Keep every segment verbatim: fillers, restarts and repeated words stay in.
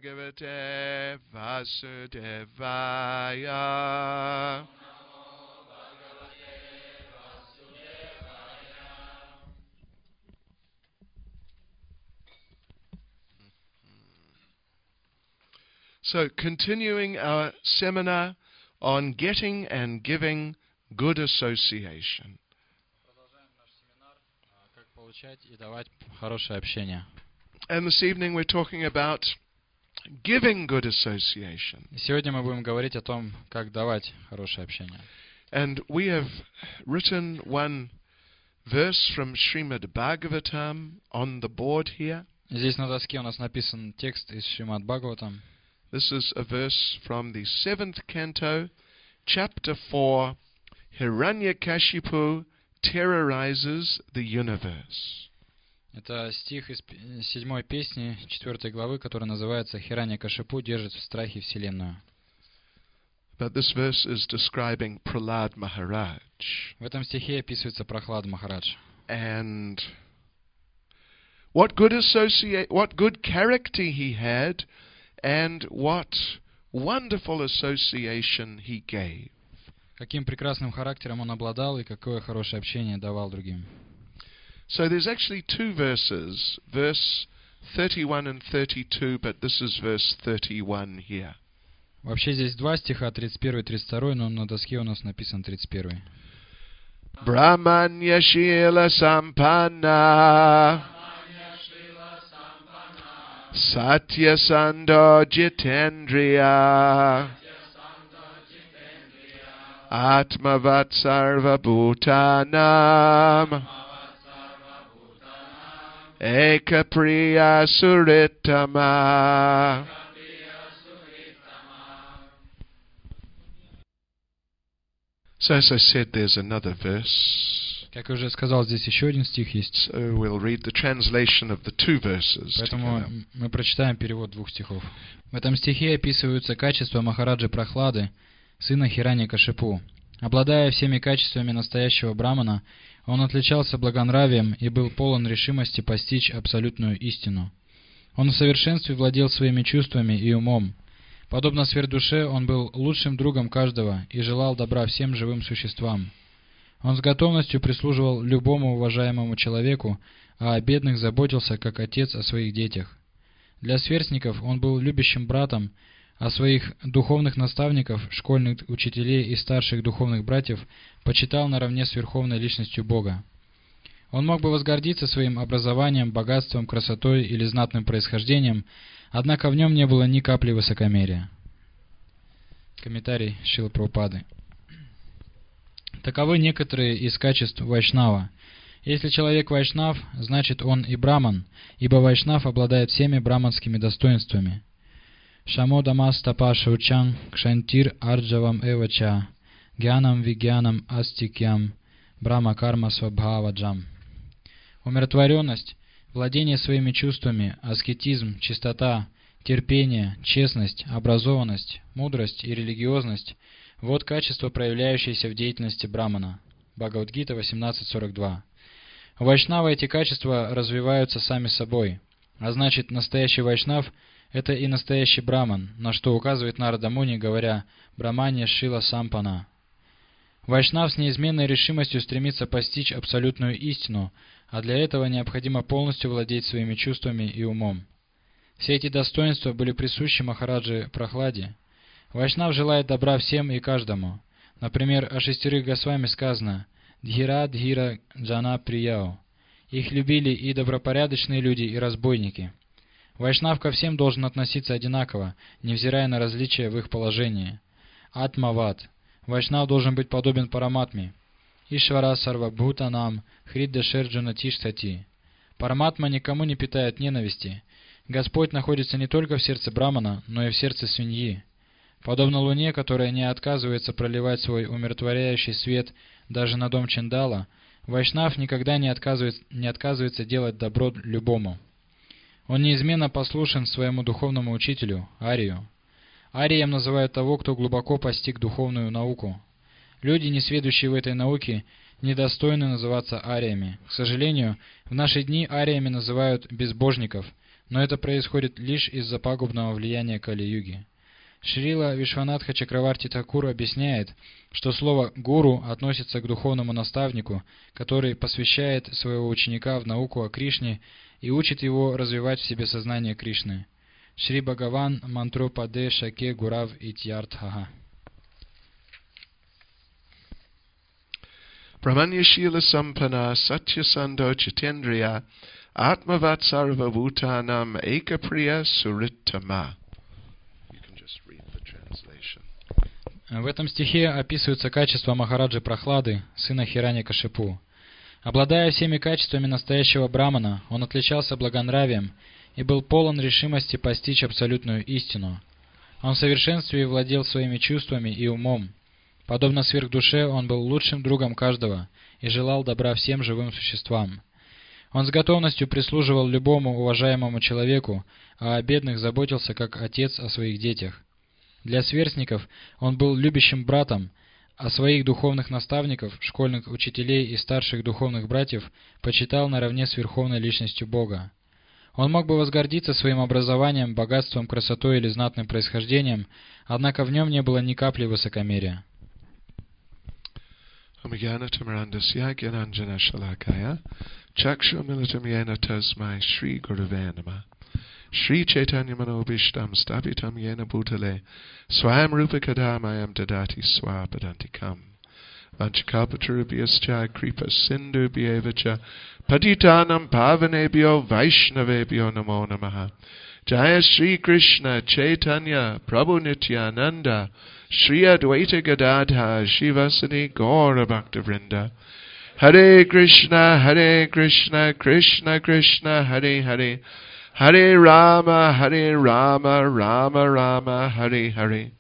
Bhagavate Vasudevaya. So, continuing our seminar on getting and giving good association. Продолжаем наш семинар, как получать и давать хорошее общение. And this evening we're talking about giving good association. Сегодня мы будем говорить о том, как давать хорошее общение. And we have written one verse from Srimad Bhagavatam on the board here. Здесь на доске у нас написан текст из Шримад Бхагаватам. This is a verse from the seventh canto, chapter four. Hiranyakashipu terrorizes the universe. Это стих из седьмой песни четвертой главы, которая называется «Хираньякашипу держит в страхе Вселенную». But this verse is describing Prahlad Maharaj. В этом стихе описывается Прохлад Махарадж. And what good associate, what good character he had, and what wonderful association he gave. Каким прекрасным характером он обладал и какое хорошее общение давал другим. So there's actually two verses, verse thirty-one and thirty-two, but this is verse thirty-one here. Вообще здесь два стиха, тридцать первый и тридцать второй, но на доске у нас написан тридцать первый. Brahmanya Shila Sampanna Satya Sando Jitendriya Atmavat Sarva Bhutanam Eka Priya Suritama. So as I said, there's another verse. Как я уже сказал, здесь еще один стих есть. So we'll read the translation of the two verses Поэтому together. мы прочитаем перевод двух стихов. В этом стихе описываются качества Махараджи Прохлады, сына Хираньякашипу. Обладая всеми качествами настоящего брамана, он отличался благонравием и был полон решимости постичь абсолютную истину. Он в совершенстве владел своими чувствами и умом. Подобно сверхдуше, он был лучшим другом каждого и желал добра всем живым существам. Он с готовностью прислуживал любому уважаемому человеку, а о бедных заботился, как отец о своих детях. Для сверстников он был любящим братом, а своих духовных наставников, школьных учителей и старших духовных братьев почитал наравне с верховной личностью Бога. Он мог бы возгордиться своим образованием, богатством, красотой или знатным происхождением, однако в нем не было ни капли высокомерия. Комментарий Шрилы Прабхупады. Таковы некоторые из качеств вайшнава. Если человек вайшнав, значит он и браман, ибо вайшнав обладает всеми браманскими достоинствами. Шамодамас тапа шаучан кшантир арджавам эвача гьянам вигьянам астикьям брама карма свабхаваджам. Умиротворенность, владение своими чувствами, аскетизм, чистота, терпение, честность, образованность, мудрость и религиозность – вот качества, проявляющиеся в деятельности брамана. Бхагавад-гита восемнадцать сорок два. У вайшнава эти качества развиваются сами собой, а значит, настоящий вайшнав – это и настоящий браман, на что указывает Нарада Муни, говоря «Браманья Шила Сампана». Вайшнав с неизменной решимостью стремится постичь абсолютную истину, а для этого необходимо полностью владеть своими чувствами и умом. Все эти достоинства были присущи Махараджи Прохладе. Вайшнав желает добра всем и каждому. Например, о шестерых Госвами сказано «Дхира Дхира Джана Прияо». Их любили и добропорядочные люди, и разбойники. Вайшнав ко всем должен относиться одинаково, невзирая на различия в их положении. Атмават. Вайшнав должен быть подобен Параматме. Ишвара Сарвабхутанам Хридда Шерджуна Тиштати. Параматма никому не питает ненависти. Господь находится не только в сердце брамана, но и в сердце свиньи. Подобно луне, которая не отказывается проливать свой умиротворяющий свет даже на дом Чандала, вайшнав никогда не отказывается, не отказывается делать добро любому. Он неизменно послушен своему духовному учителю, Арию. Арием называют того, кто глубоко постиг духовную науку. Люди, несведущие в этой науке, недостойны называться ариями. К сожалению, в наши дни ариями называют безбожников, но это происходит лишь из-за пагубного влияния Кали-юги. Шрила Вишванатха Чакраварти Такур объясняет, что слово «гуру» относится к духовному наставнику, который посвящает своего ученика в науку о Кришне и учит его развивать в себе сознание Кришны. Шри Бхагаван Мантро Паде Шаке Гурав Итьяртха. Brahmanyashila Sampana Satyasando Chitendriya Atmavatsarva Bhutanam Ekapriya Surittama. You can just read the translation. В этом стихе описываются качества Махараджи Прохлады, сына Хираньякашипу. Обладая всеми качествами настоящего брамана, он отличался благонравием и был полон решимости постичь абсолютную истину. Он в совершенстве владел своими чувствами и умом. Подобно сверхдуше, он был лучшим другом каждого и желал добра всем живым существам. Он с готовностью прислуживал любому уважаемому человеку, а о бедных заботился как отец о своих детях. Для сверстников он был любящим братом, а своих духовных наставников, школьных учителей и старших духовных братьев почитал наравне с верховной личностью Бога. Он мог бы возгордиться своим образованием, богатством, красотой или знатным происхождением, однако в нем не было ни капли высокомерия. Amagyanatamarandasya Gyananjana Shalakaya Chakshu Militam Yena Tasmai Shri Gurave Namah Shri Chaitanya Manobishtam Stapitam Yena Bhutale Swayam Rupa Kadamayam Dadati Swapadantikam Vanchakapaturubhyascha Kripa Sindhu Bhyevacha Patitanam Pavanebhyo Vaishnavebhyo Namo Namaha Jaya Shri Krishna Chaitanya Prabhu Nityananda Shri Advaita Gadadha Shivasani Gaura Bhaktavrinda Hare Krishna Hare Krishna Krishna Krishna Hare Hare Hare Rama Hare Rama Rama Rama Hare Hare.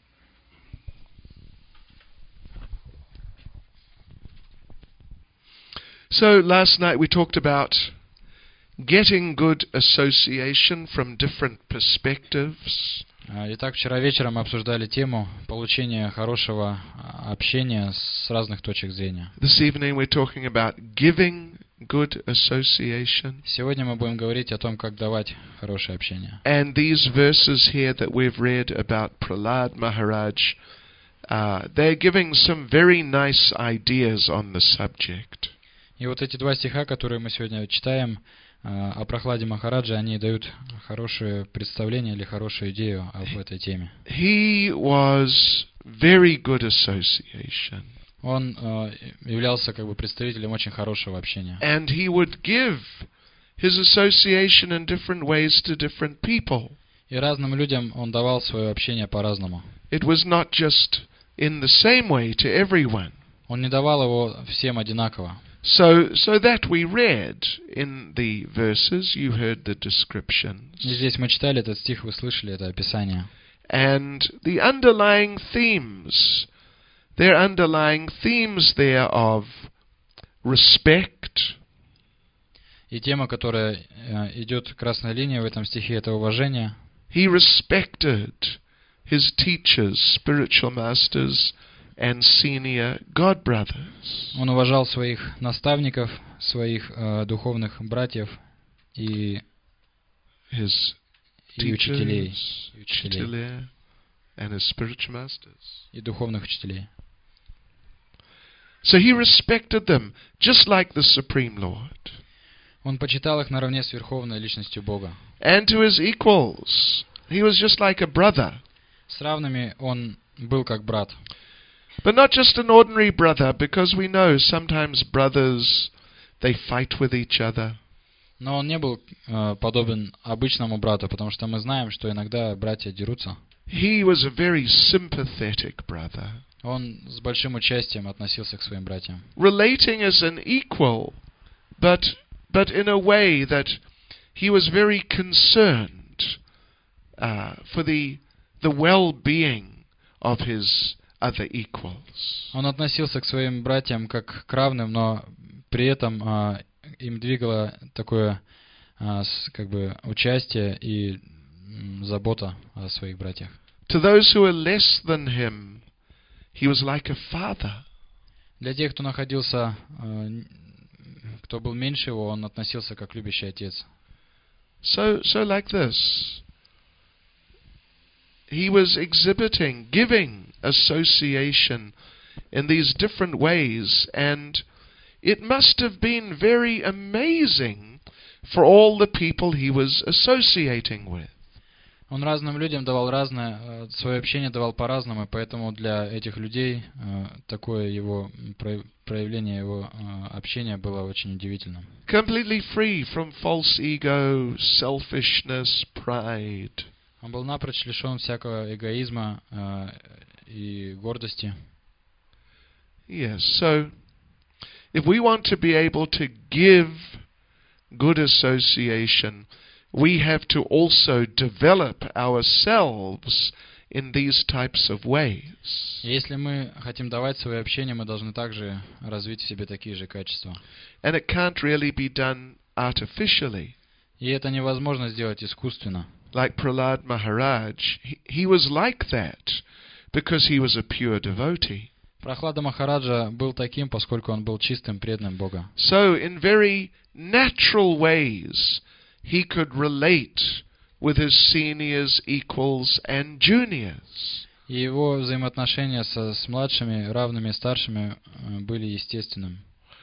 So last night we talked about getting good association from different perspectives. Итак, вчера вечером мы обсуждали тему получения хорошего общения с разных точек зрения. This evening we're talking about giving good association. Сегодня мы будем говорить о том, как давать хорошее общение. And these verses here that we've read about Prahlad Maharaj, uh, they're giving some very nice ideas on the subject. И вот эти два стиха, которые мы сегодня читаем, о Прохладе Махараджи, они дают хорошее представление или хорошую идею об этой теме. He was very good association. Он э, являлся как бы представителем очень хорошего общения. And he would give his association in different ways to different people. И разным людям он давал свое общение по-разному. It was not just in the same way to everyone. Он не давал его всем одинаково. So, so that we read in the verses, you heard the descriptions. И здесь мы читали этот стих, вы слышали это описание. And the underlying themes, there are underlying themes there of respect. И тема, которая э, идет красной линией в этом стихе, это уважение. He respected his teachers, spiritual masters, and senior god brothers. Он уважал своих наставников, своих э, духовных братьев и, his и учителей, teachers, и учителей, and his spiritual masters. и духовных учителей. So he respected them, just like the Supreme Lord. Он почитал их наравне с верховной личностью Бога. And to his equals, he was just like a brother. С равными он был как брат. But not just an ordinary brother, because we know sometimes brothers, they fight with each other. Но он не был э, подобен обычному брату, потому что мы знаем, что иногда братья дерутся. He was a very sympathetic brother. Он с большим участием относился к своим братьям. Relating as an equal, but, but in a way that he was very concerned uh, for the, the well-being of his other equals. Он относился к своим братьям как к равным, но при этом а, им двигало такое а, с, как бы участие и м, забота о своих братьях. To those who are less than him, he was like a father. Для тех, кто находился, э, кто был меньше его, он относился как любящий отец. So, so like this. He was exhibiting, giving association in these different ways, and it must have been very amazing for all the people he was associating with. Он разным людям давал разное, э, свое общение давал по-разному, и поэтому для этих людей э, такое его про- проявление его э, общения было очень удивительным. Completely free from false ego, selfishness, pride. Он был напрочь лишен всякого эгоизма э, и гордости. Yes, so if we want to be able to give good association, we have to also develop ourselves in these types of ways. И если мы хотим давать свое общение, мы должны также развить в себе такие же качества. And it can't really be done artificially. И это невозможно сделать искусственно. Like Prahlad Maharaj, he, he was like that because he was a pure devotee. Прохлада Махараджа был таким, поскольку он был чистым, преданным Бога. So in very natural ways, he could relate with his seniors, equals, and juniors. И его взаимоотношения со, с младшими, равными, старшими э, были естественным.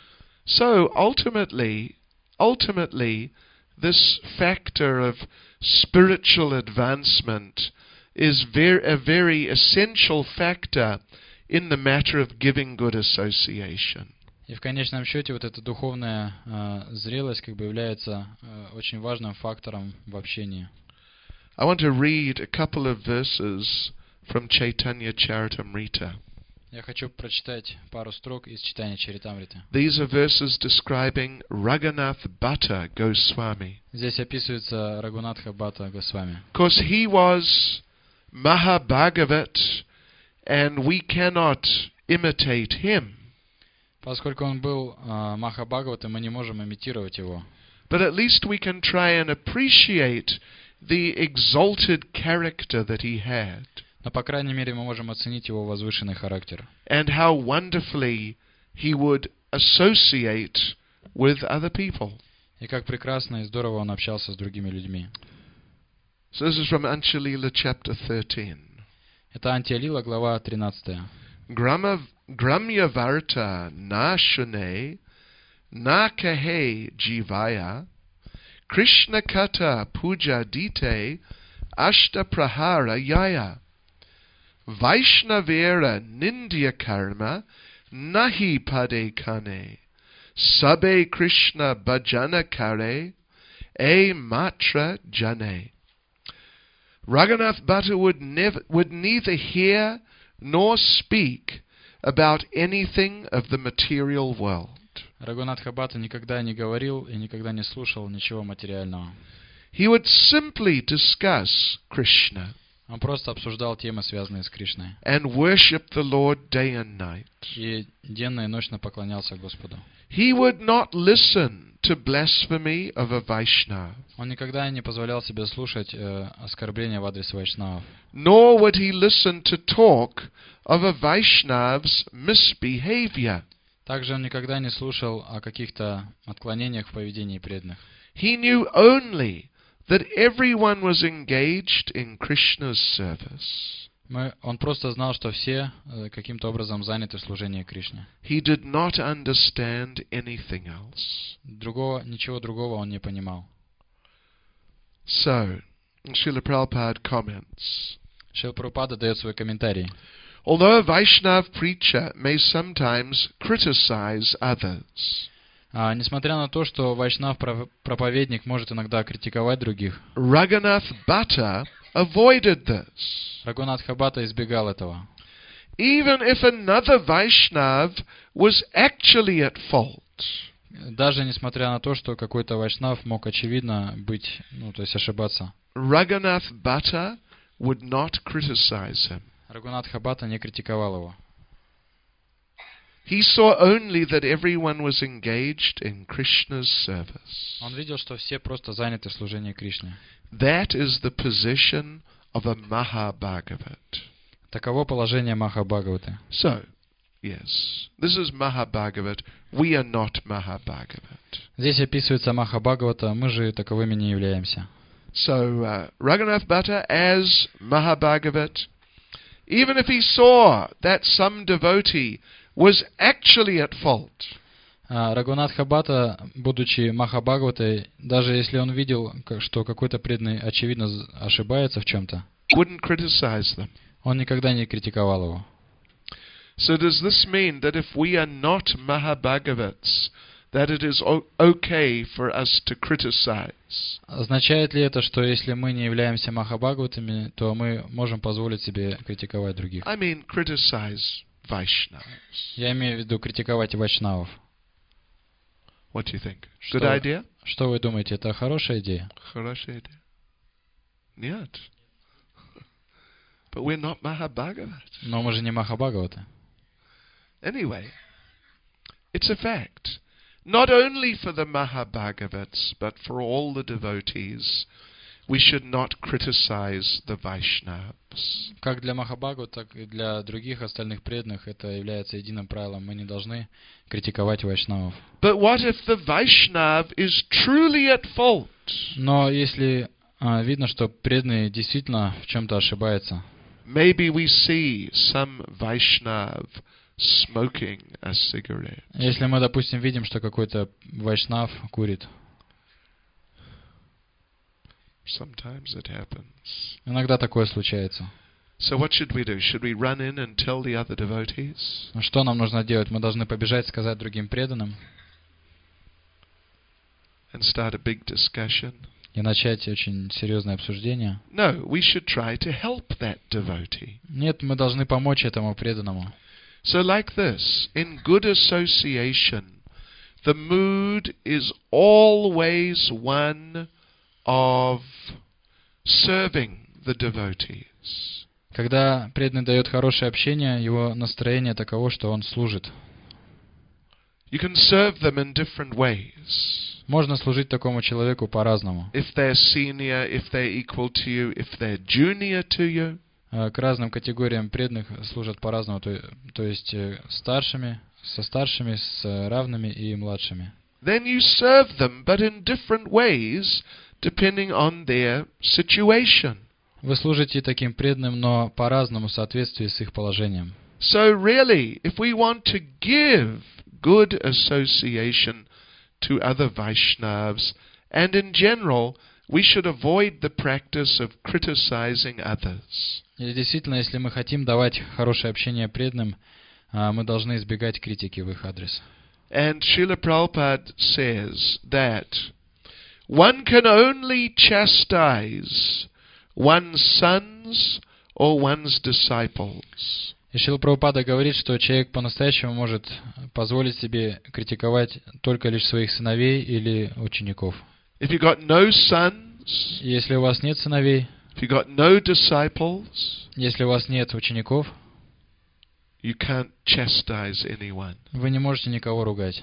So ultimately, ultimately, this factor of spiritual advancement is ver- a very essential factor in the matter of giving good association. И в конечном счете вот эта духовная э, зрелость как бы является э, очень важным фактором в общении. I want to read a couple of verses from Chaitanya Charitamrita. Я хочу прочитать пару строк из читания Чаритамриты. These are verses describing Raghunath Bhatta Goswami. Здесь описывается Рагунатха Бхатта Госвами. Of course, he was Mahabhagavat, and we cannot imitate him. Поскольку он был э, Махабхагаватом, мы не можем имитировать его. But at least we can try and appreciate the exalted character that he had, Но, по крайней мере, мы можем оценить его возвышенный характер. and how wonderfully he would associate with other people. И как прекрасно и здорово он общался с другими людьми. So this is from Anchalila chapter thirteen. Это Антиалила, глава тринадцатая. Grama, Gramya Varta na shune na kahe jivaya Krishna kata puja dite ashta prahara yaya Vaishnavera nindya karma nahi pade kane Sabe Krishna bhajana kare e matra jane. Raghunath Bhatta would never, would neither hear nor speak about anything of the material world. Рагунатха Бхатта никогда не говорил и никогда не слушал ничего материального. He would simply discuss Krishna Он просто обсуждал темы, связанные с Кришной. and worship the Lord day and night. И денно и ночно поклонялся Господу. He would not listen to blasphemy of a Vaishnava, Он никогда не позволял себе слушать э, оскорбления в адрес вайшнавов. nor would he listen to talk of a Vaishnava's misbehavior. Также он никогда не слушал о каких-то отклонениях в поведении преданных. He knew only that everyone was engaged in Krishna's service. Мы, он просто знал, что все э, каким-то образом заняты в служении Кришне. He did not understand anything else. Другого, ничего другого он не понимал. So, Srila Prabhupada comments, Шрила Прабхупада дает свой комментарий. although a Vaishnava preacher may sometimes criticize others, А, несмотря на то, что вайшнав проповедник может иногда критиковать других, Raghunath Bhatta avoided this. Рагунатха Бхатта избегал этого. Even if another Vaishnav was actually at fault, Даже несмотря на то, что какой-то вайшнав мог очевидно быть, ну, то есть ошибаться. Raghunath Bhatta would not criticize him. Рагунатха Бхатта не критиковал его. He saw only that everyone was engaged in Krishna's service. Он видел, что все просто заняты в служении Кришне. That is the position of a Mahabhagavat. Таково положение Махабхагаваты. So, Yes. This is Mahabhagavat. We are not Mahabhagavat. Здесь описывается Махабхагавата, мы же таковыми не являемся. So, uh, Raghunath Bhatta as Mahabhagavat, even if he saw that some devotee was actually at fault, А Рагунатха Бхатта, будучи Махабхагаватой, даже если он видел, как- что какой-то преданный очевидно з- ошибается в чем-то, wouldn't criticize them. он никогда не критиковал его. So does this mean that if we are not Mahabhagavats, that it is o- okay for us to criticize? Означает ли это, что если мы не являемся Махабхагаватами, то мы можем позволить себе критиковать других? I mean, criticize Vaishnavas. Я имею в виду критиковать вайшнавов. What do you think? Что, Good idea? что вы думаете, это хорошая идея? Хорошая идея. Нет. But we're not Mahabhagavats. Но мы же не Махабхагаваты. Anyway, it's a fact. Not only for the Mahabhagavats, but for all the devotees, we should not criticize the Vaishnavas. Как для Махабхагават, так и для других остальных преданных это является единым правилом. Мы не должны критиковать вайшнавов. But what if the Vaishnav is truly at fault? Но если а, видно, что преданный действительно в чем-то ошибается, Maybe we see some Vaishnav smoking a cigarette. если мы, допустим, видим, что какой-то вайшнав курит, Sometimes it happens. иногда такое случается. So what should we do? Should we run in and tell the other devotees? Ну, что нам нужно делать? Мы должны побежать сказать другим преданным And start a big discussion? и начать очень серьезное обсуждение. No, we should try to help that devotee. Нет, мы должны помочь этому преданному. So like this, in good association, the mood is always one of serving the devotees. Когда преданный дает хорошее общение, его настроение таково, что он служит. You can serve them in different ways. Можно служить такому человеку по-разному. If they're senior, if they're equal to you, if they're junior to you. Э, К разным категориям преданных служат по-разному, то, то есть э, старшими, со старшими, с э, равными и младшими. Then you serve them, but in different ways, depending on their situation. Вы служите таким преданным, но по-разному в соответствии с их положением. So really, if we want to give good association to other Vaishnavas, and in general, we should avoid the practice of criticizing others. И действительно, если мы хотим давать хорошее общение преданным, а, мы должны избегать критики в их адрес. And Srila Prabhupada says that one can only chastise one's sons or one's disciples И Шрила Прабхупада говорит, что человек по-настоящему может позволить себе критиковать только лишь своих сыновей или учеников. If you've got no sons, И если у вас нет сыновей, if you've got no disciples, если у вас нет учеников, you can't chastise anyone. вы не можете никого ругать.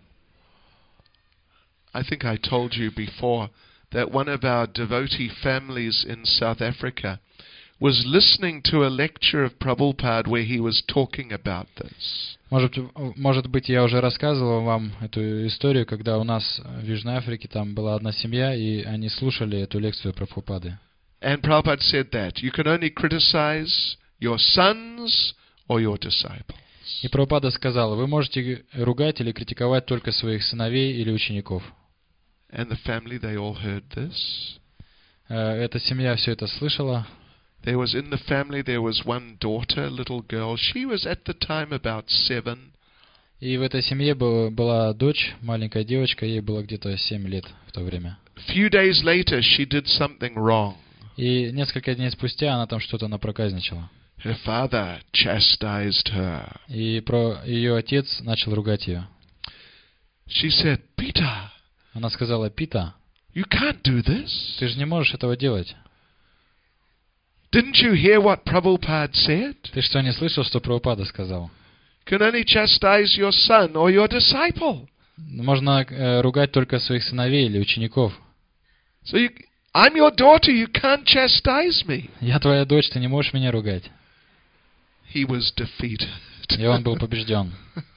I think I told you before that one of our devotee families in South Africa was listening to a lecture of Prabhupada where he was talking about this. Может, может быть, я уже рассказывал вам эту историю, когда у нас в Южной Африке там была одна семья, и они слушали эту лекцию Прабхупады. And Prabhupada said that you can only criticize your sons or your disciples. И Прабхупада сказал, вы можете ругать или критиковать только своих сыновей или учеников. And the family, they all heard this. Э, Эта семья все это слышала. There was in the family, there was one daughter, a little girl. She was at the time about seven. И в этой семье был- была дочь, маленькая девочка, ей было где-то семь лет в то время. A few days later, she did something wrong. И несколько дней спустя она там что-то напроказничала. Her father chastised her. И про ее отец начал ругать ее. She said, Peter, Она сказала, Пита, you can't do this. ты же не можешь этого делать. Didn't you hear what Prabhupada said? Ты что, не слышал, что Прабхупада сказал? You can only chastise your son or your disciple. Можно э, ругать только своих сыновей или учеников. So you, I'm your daughter, you can't chastise me. Я твоя дочь, ты не можешь меня ругать. He was defeated. И он был побежден.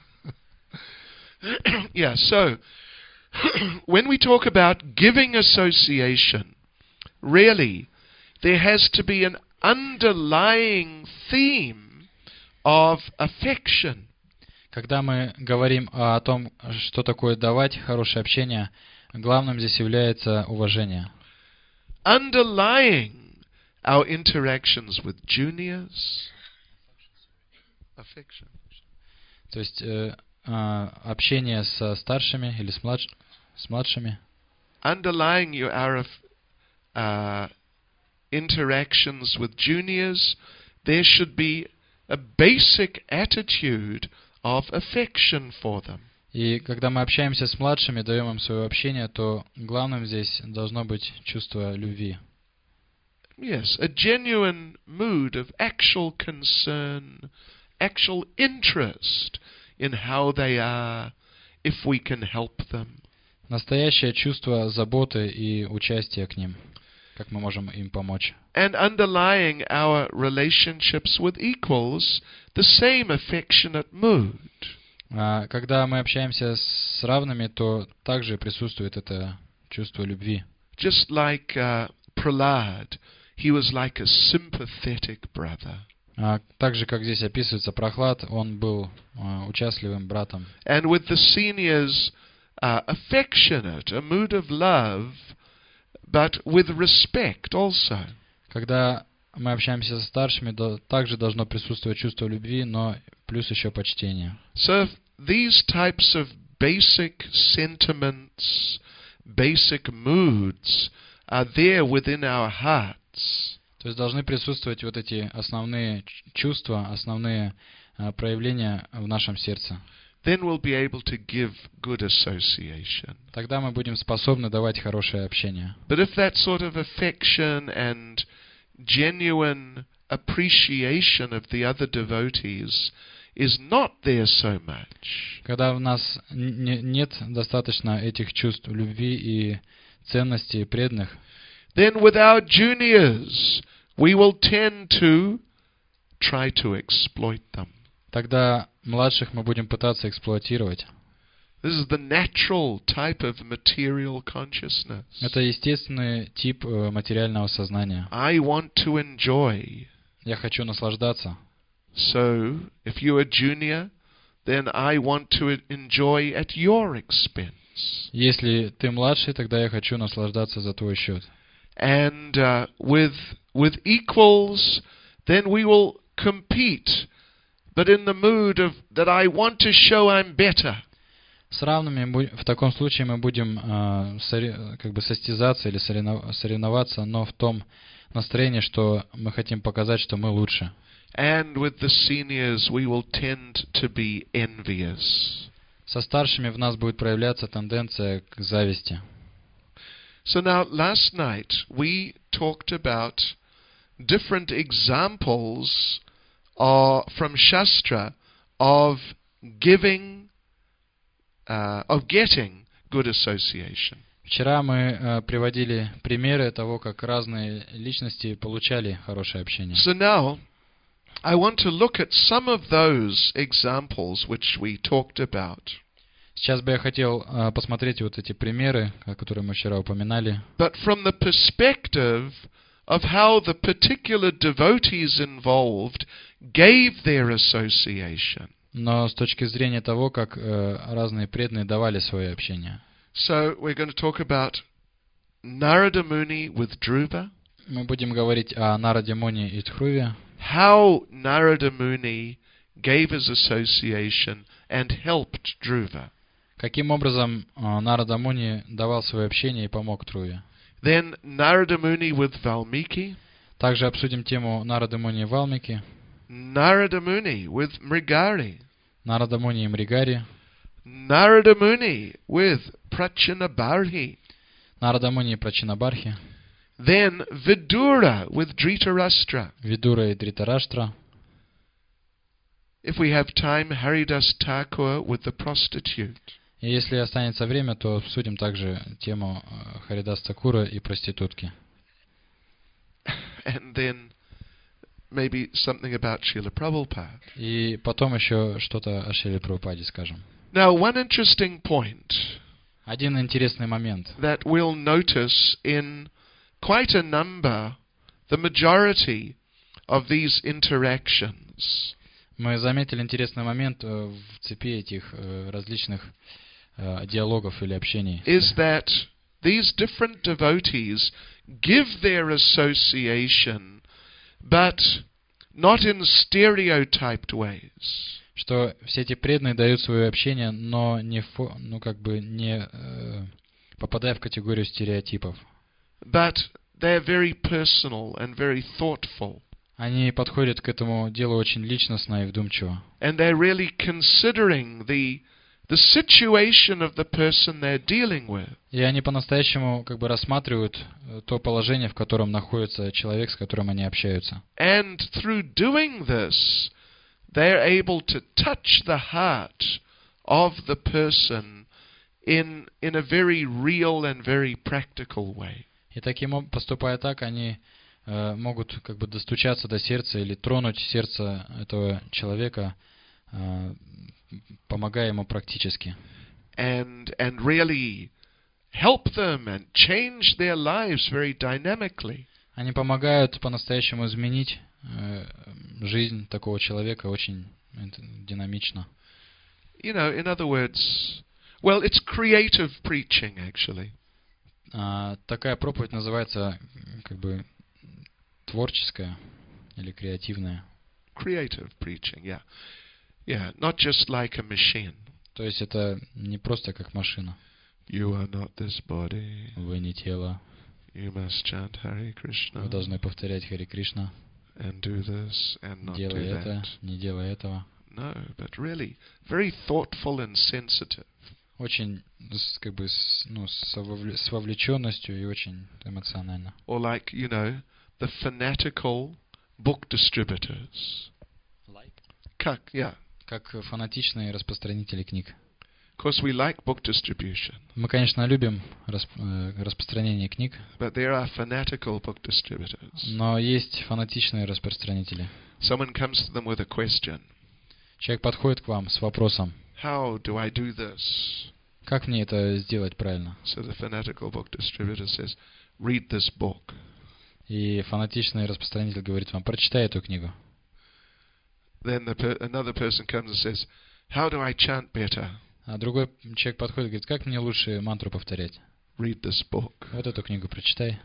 Yeah, so when we talk about giving association, really, there has to be an underlying theme of affection. Когда мы говорим о том, что такое давать хорошее общение, главным здесь является уважение. Underlying our interactions with juniors, affection. То есть э, э, общение со старшими или с, младш... с младшими. Underlying your, our uh, interactions with juniors, there should be a basic attitude of affection for them. И когда мы общаемся с младшими, даем им свое общение, то главным здесь должно быть чувство любви. Yes, a genuine mood of actual concern, actual interest in how they are, if we can help them. Настоящее чувство заботы и участия к ним, как мы можем им помочь. And underlying our relationships with equals, the same affectionate mood. А когда мы общаемся с равными, то также присутствует это чувство любви. Just like uh, Prahlad, he was like a sympathetic brother. А так же, как здесь описывается Прохлад, он был а, участливым братом. And with the seniors, uh, affectionate, a mood of love, but with respect also. Когда мы общаемся со старшими, то также должно присутствовать чувство любви, но плюс еще почтение. So these types of basic sentiments, basic moods are there within our hearts. То есть должны присутствовать вот эти основные чувства, основные а, проявления в нашем сердце. Then we'll be able to give good association. Тогда мы будем способны давать хорошее общение. But if that sort of affection and genuine appreciation of the other devotees is not there so much, Когда в нас не- нет достаточно этих чувств любви и ценностей преданных, then with our juniors we will tend to try to exploit them. тогда младших мы будем пытаться эксплуатировать. This is the natural type of material consciousness. Это естественный тип э, материального сознания. I want to enjoy. Я хочу наслаждаться. So, if you're a junior, then I want to enjoy at your expense. Если ты младший, тогда я хочу наслаждаться за твой счет. And uh, with with equals, then we will compete, but in the mood of that I want to show I'm better. С равными бу- в таком случае мы будем э, сори- как бы состязаться или соревнов- соревноваться, но в том настроении, что мы хотим показать, что мы лучше. And with the seniors, we will tend to be envious. Со старшими в нас будет проявляться тенденция к зависти. So now, last night we talked about different examples uh, from Shastra of giving, uh, of getting good association. Вчера мы э, приводили примеры того, как разные личности получали хорошее общение. So now, I want to look at some of those examples which we talked about. Сейчас бы я хотел э, посмотреть вот эти примеры, о которых мы вчера упоминали, But from the perspective of how the particular devotees involved gave their association. но с точки зрения того, как э, разные преданные давали свое общение. So we're going to talk about Narada Muni with Dhruva, Мы будем говорить о Нараде Муни и Дхруве, how Narada Muni gave his association and helped Dhruva. каким образом э, Нарада Муни давал свое общение и помог Дхруве. Then Narada Muni with Valmiki, Также обсудим тему Нарады Муни и Валмики, Narada Muni with Mrigari, Нарада Муни и Мригари, Narada Muni with Prachinabharhi, Нарада Муни и Прачинабархи, then Vidura with Dhritarashtra. Видура и Дритараштра. If we have time, Haridas Thakur with the prostitute. И если останется время, то обсудим также тему э, Харидас Такура и проститутки. And then maybe something about Srila Prabhupada. И потом еще что-то о Шриле Прабхупаде скажем. Now, one interesting point Один интересный момент. that we'll notice in quite a number, the majority of these interactions, Мы заметили интересный момент э, в цепи этих э, различных э, диалогов или общений. is that these different devotees give their association, but not in stereotyped ways. Что все эти преданные дают свое общение, но не фо, ну как бы не э, попадая в категорию стереотипов. But they're very personal and very thoughtful. Они подходят к этому делу очень личностно и вдумчиво. And they're really considering the the situation of the person they're dealing with. И они по-настоящему как бы рассматривают э, то положение, в котором находится человек, с которым они общаются. And through doing this, they're able to touch the heart of the person in in a very real and very practical way. И таким образом, поступая так, они э, могут как бы достучаться до сердца или тронуть сердце этого человека, э, помогая ему практически. And and really help them and change their lives very dynamically. Они помогают по-настоящему изменить э, жизнь такого человека очень динамично. You know, in other words, well, it's creative preaching, actually. А, такая проповедь называется как бы творческая или креативная. Creative preaching, yeah. Yeah, not just like a machine. То есть это не просто как машина. You are not this body. Вы не тело. You must chant Hare Krishna. Вы должны повторять Харе Кришна. And do this and not Делай do это, that. не делай этого. No, but really, very thoughtful and sensitive. Очень с- как бы с, ну, с, вовле- с вовлеченностью и очень эмоционально. Or like, you know, the fanatical book distributors. Как, yeah. Как фанатичные распространители книг. Of course, we like book distribution, Мы, конечно, любим расп- э, распространение книг, but there are fanatical book distributors. но есть фанатичные распространители. Someone comes to them with a question. Человек подходит к вам с вопросом: How do I do this? как мне это сделать правильно? So the fanatical book distributor says, read this book. И фанатичный распространитель говорит вам: прочитай эту книгу. Then the per- another person comes and says, how do I chant better? А другой человек подходит и говорит: как мне лучше мантру повторять? Read this book. Вот эту книгу прочитай.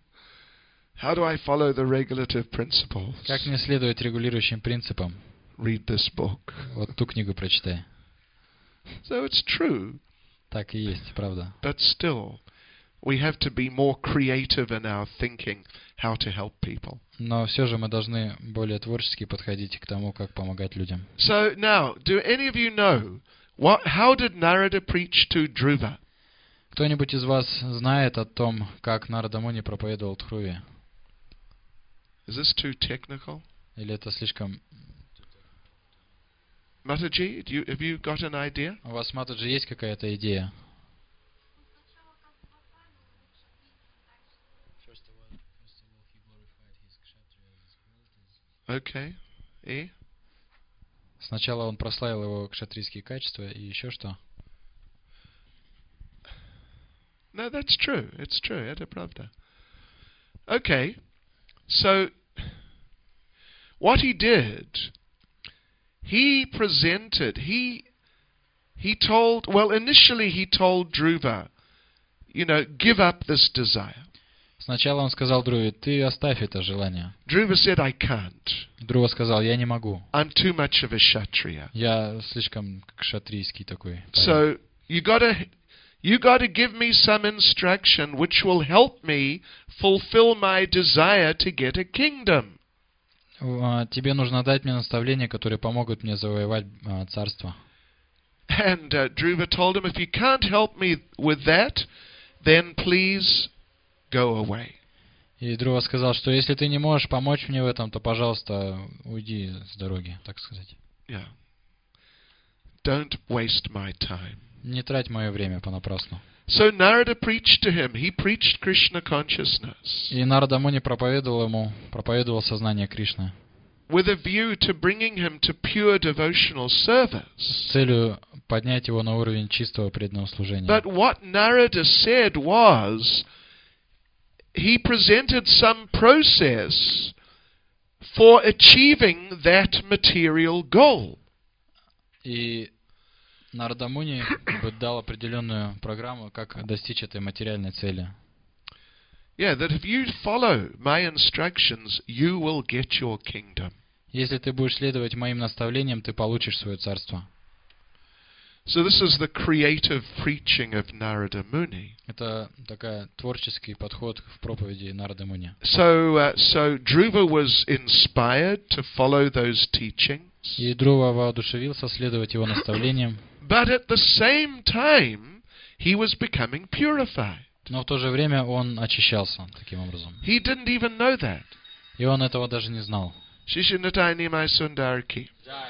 How do I follow the regulative principles? Как мне следовать регулирующим принципам? Read this book. Вот ту книгу прочитай. So it's true, Так и есть, правда. but still, we have to be more creative in our thinking how to help people. Но все же мы должны более творчески подходить к тому, как помогать людям. So now, do any of you know what? How did Narada preach to Dhruva? Кто-нибудь из вас знает о том, как Нарада Муни проповедовал Дхруве? Is this too technical? Или это слишком... Mataji, do you, have you got an idea? У вас, Матаджи, есть какая-то идея? Okay. Eh? Сначала он прославил его кшатрийские качества, и еще что? No, that's true. It's true. Это правда. Okay. So, what he did, he presented, he he told, well, initially he told Dhruva, you know, give up this desire. Сначала он сказал Друве: ты оставь это желание. Dhruva said, I can't. Друва сказал: я не могу. I'm too much of a Kshatriya. Я слишком кшатрийский такой. парень. So, you gotta, you gotta give me some instruction which will help me fulfill my desire to get a kingdom. А, тебе нужно дать мне наставления, которые помогут мне завоевать а, царство. And uh, Dhruva told him, if you can't help me with that, then please go away. И Друва сказал, что если ты не можешь помочь мне в этом, то, пожалуйста, уйди с дороги, так сказать. Yeah. Don't waste my time. Не трать мое время понапрасну. So Narada preached to him. He preached Krishna consciousness. И Нарада Муни проповедовал ему, проповедовал сознание Кришны. with a view to bringing him to pure devotional service. с целью поднять его на уровень чистого преданного служения. But what Narada said was, he presented some process for achieving that material goal. И Нарада Муни дал определенную программу, как достичь этой материальной цели. Yeah, that if you follow my instructions, you will get your kingdom. Если ты будешь следовать моим наставлениям, ты получишь свое царство. So this is the creative preaching of Narada Muni. Это такой творческий подход в проповеди Нарады Муни. So, uh, so Dhruva was inspired to follow those teachings. И Друва воодушевился следовать его наставлениям. But at the same time, he was becoming purified. Но в то же время он очищался таким образом. He didn't even know that. И он этого даже не знал. Shishinatai Nimai Sundarki.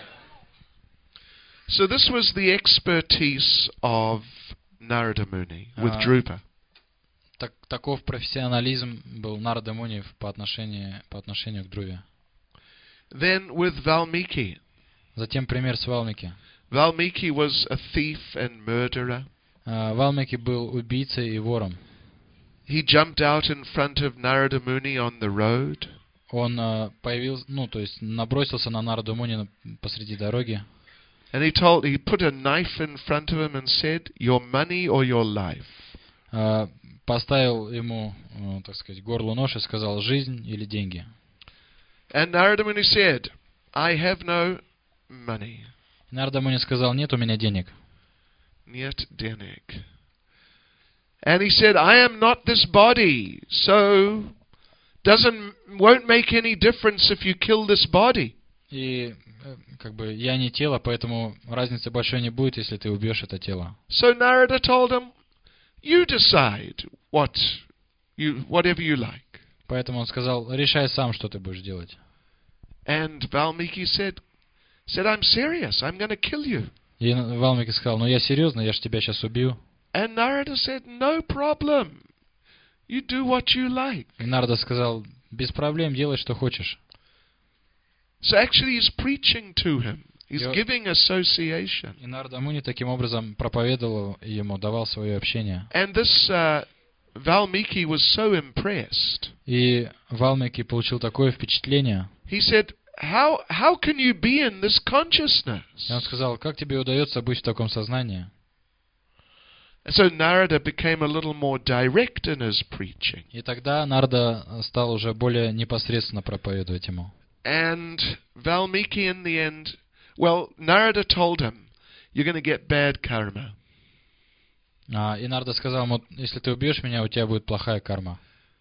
So this was the expertise of Narada Muni with А, Dhruva. Так, таков профессионализм был Нарады Муни по отношению, по отношению к Друве. Then with Valmiki. Затем пример с Валмики. Valmiki was a thief and murderer. А, Валмики был убийцей и вором. He jumped out in front of Narada Muni on the road. Он а, появился, ну, то есть набросился на Нараду Муни на- посреди дороги. And he told, he put a knife in front of him and said, your money or your life. А, поставил ему, э, так сказать, горлу нож и сказал: жизнь или деньги. And Narada Muni said, I have no money. Нарада Муни сказал: нет у меня денег. Niet denik. And he said, I am not this body, so doesn't won't make any difference if you kill this body. И э, как бы я не тело, поэтому разницы большой не будет, если ты убьешь это тело. So Narada told him, you decide what you whatever you like. Поэтому он сказал: решай сам, что ты будешь делать. And Valmiki said, said I'm serious. I'm going to kill you. И Валмики сказал: ну я серьезно, я же тебя сейчас убью. And Narada said, no problem. You do what you like. И Нарада сказал: без проблем, делай, что хочешь. So actually he's preaching to him. He's Yeah. giving association. И Нарада Муни таким образом проповедовал ему, давал свое общение. And this uh, Valmiki was so impressed. И Валмики получил такое впечатление. He said, how, how can you be in this consciousness? И он сказал: как тебе удается быть в таком сознании? So Narada became a little more direct in his preaching. И тогда Нарада стал уже более непосредственно проповедовать ему. And Valmiki in the end, well, Narada told him, you're going to get bad karma. А, и Нарада сказал ему: если ты убьешь меня, у тебя будет плохая карма.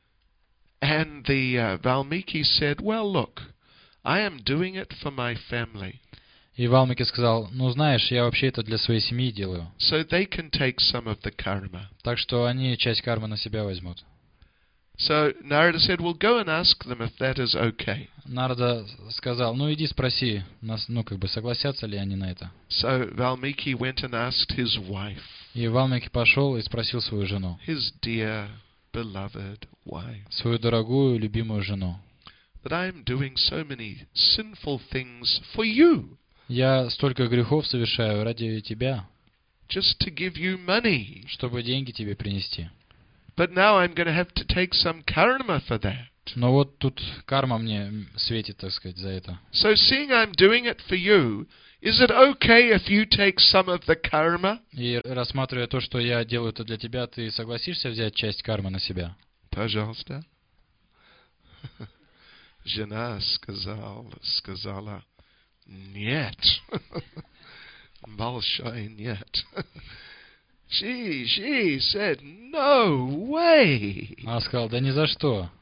And the uh, Valmiki said, well, look, I am doing it for my family, И Валмики сказал: ну знаешь, я вообще это для своей семьи делаю. so they can take some of the karma. Так что они часть кармы на себя возьмут. So Narada said, well, go and ask them if that is okay. Нарада сказал: ну иди спроси, нас, ну как бы согласятся ли они на это. So Valmiki went and asked his wife, И Валмики пошел и спросил свою жену, his dear, beloved wife, свою дорогую, любимую жену: that I am doing so many sinful things for you, я столько грехов совершаю ради тебя, just to give you money. чтобы деньги тебе принести. But now I'm going to have to take some karma for that. Но вот тут карма мне светит, так сказать, за это. So seeing I'm doing it for you, is it okay if you take some of the karma? И рассматривая то, что я делаю это для тебя, ты согласишься взять часть кармы на себя? Пожалуйста. Жена сказала, сказала, нет. Большой нет. She, she said, no way. Она сказала: да ни за что.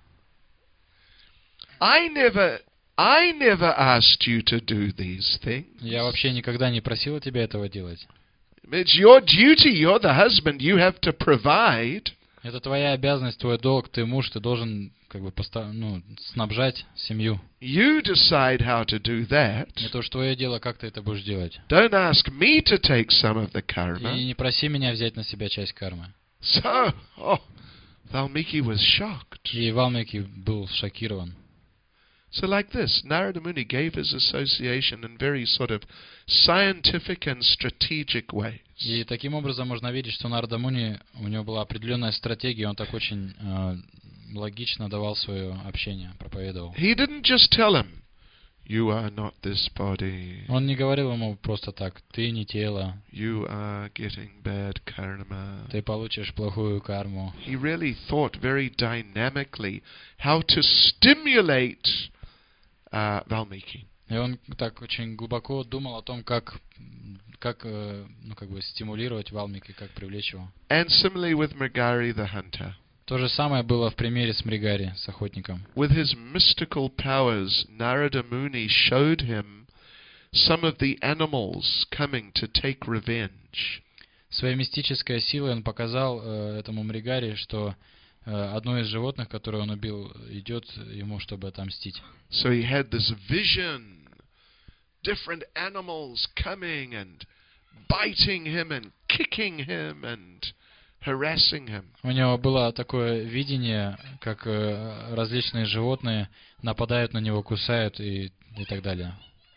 I never, I never asked you to do these things. Я вообще никогда не просила тебя этого делать. It's your duty. You're the husband. You have to provide. Это твоя обязанность, твой долг, ты муж, ты должен как бы постав... ну, снабжать семью. You decide how to do that. Это уж твое дело, как ты это будешь делать. Don't ask me to take some of the И karma. не проси меня взять на себя часть кармы. So, oh, Valmiki was shocked. И Валмики был шокирован. So like this, Narada Muni gave his association in very sort of scientific and strategic ways. И таким образом можно видеть, что Нарада Муни, у него была определенная стратегия, он так очень э, логично давал свое общение, проповедовал. He didn't just tell him, you are not this body. Он не говорил ему просто так, ты не тело, You are getting bad karma. ты получишь плохую карму. He really thought very dynamically how to stimulate uh, Valmiki. И он так очень глубоко думал о том, как, как э, ну, как бы стимулировать Валмики, как привлечь его. And similarly with Mrigari the hunter. То же самое было в примере с Мригари, с охотником. With his mystical powers, Narada Muni showed him some of the animals coming to take revenge. Своей мистической силой он показал э, этому Мригари, что э, одно из животных, которое он убил, идет ему, чтобы отомстить. So he had this vision, different animals coming and biting him and kicking him and harassing him. У него было такое видение, как э, различные животные нападают на него, кусают и, и так далее.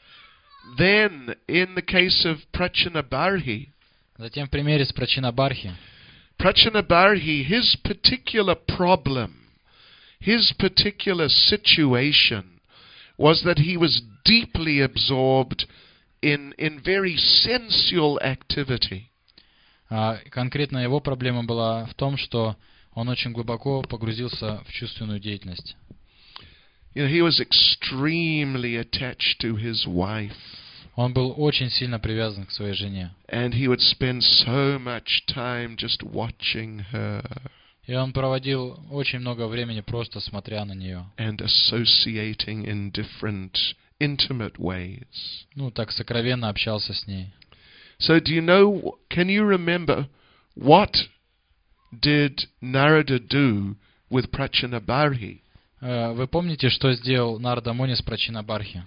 Then, in the case of Prachinabharhi, Затем в примере с Прачинабархи. Prachinabharhi, his particular problem, his particular situation was that he was deeply absorbed in, in very sensual activity. А конкретно его проблема была в том, что он очень глубоко погрузился в чувственную деятельность. You know, he was extremely attached to his wife. Он был очень сильно привязан к своей жене. And he would spend so much time just watching her И он проводил очень много времени просто смотря на нее. and associating in different intimate ways. Ну, так сокровенно общался с ней. So do you know, can you remember what did Narada do with Prachinabharhi? Э, Вы помните, что сделал Нарада Муни с Прачинабархи?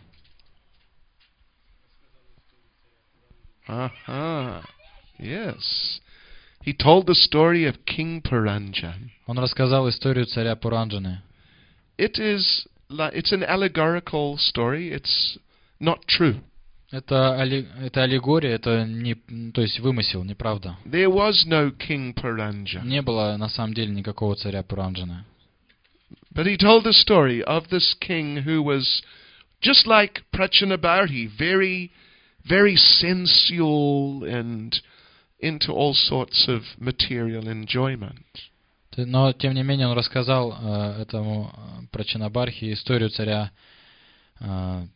Aha, yes. He told the story of King Puranjan. Он рассказал историю царя Пуранджаны. It is like, it's an allegorical story. It's not true. Это, али- это аллегория, это не, то есть вымысел, неправда. There was no King Puranjan. Не было на самом деле никакого царя Пуранджаны. But he told the story of this king who was just like Prachinabharhi, very, very sensual and into all sorts of material enjoyment. Т- Но, тем не менее, он рассказал э, этому э, Прачинабархи историю царя э,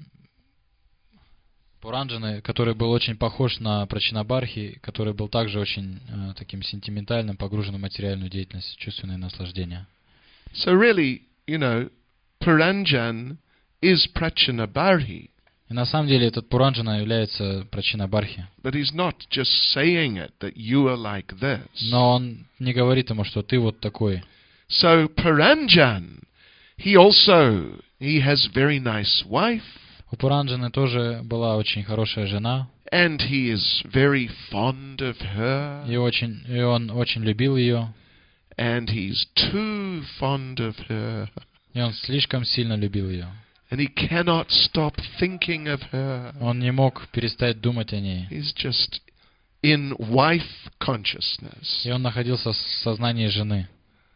Пуранджаны, который был очень похож на Прачинабархи, который был также очень э, таким сентиментальным, погруженным в материальную деятельность, чувственное наслаждение. So really, you know, Puranjan is Prachinabharhi, И на самом деле этот Пуранджана является Прачинабархи. but he's not just saying it that you are like this. Но он не говорит ему, что ты вот такой. So Puranjan, he also, he has very nice wife, У Пуранджаны тоже была очень хорошая жена, and he is very fond of her, и, очень, и он очень любил ее, and he's too fond of her, и он слишком сильно любил ее. and he cannot stop thinking of her. Он не мог перестать думать о ней. He's just in wife consciousness. И он находился в сознании жены.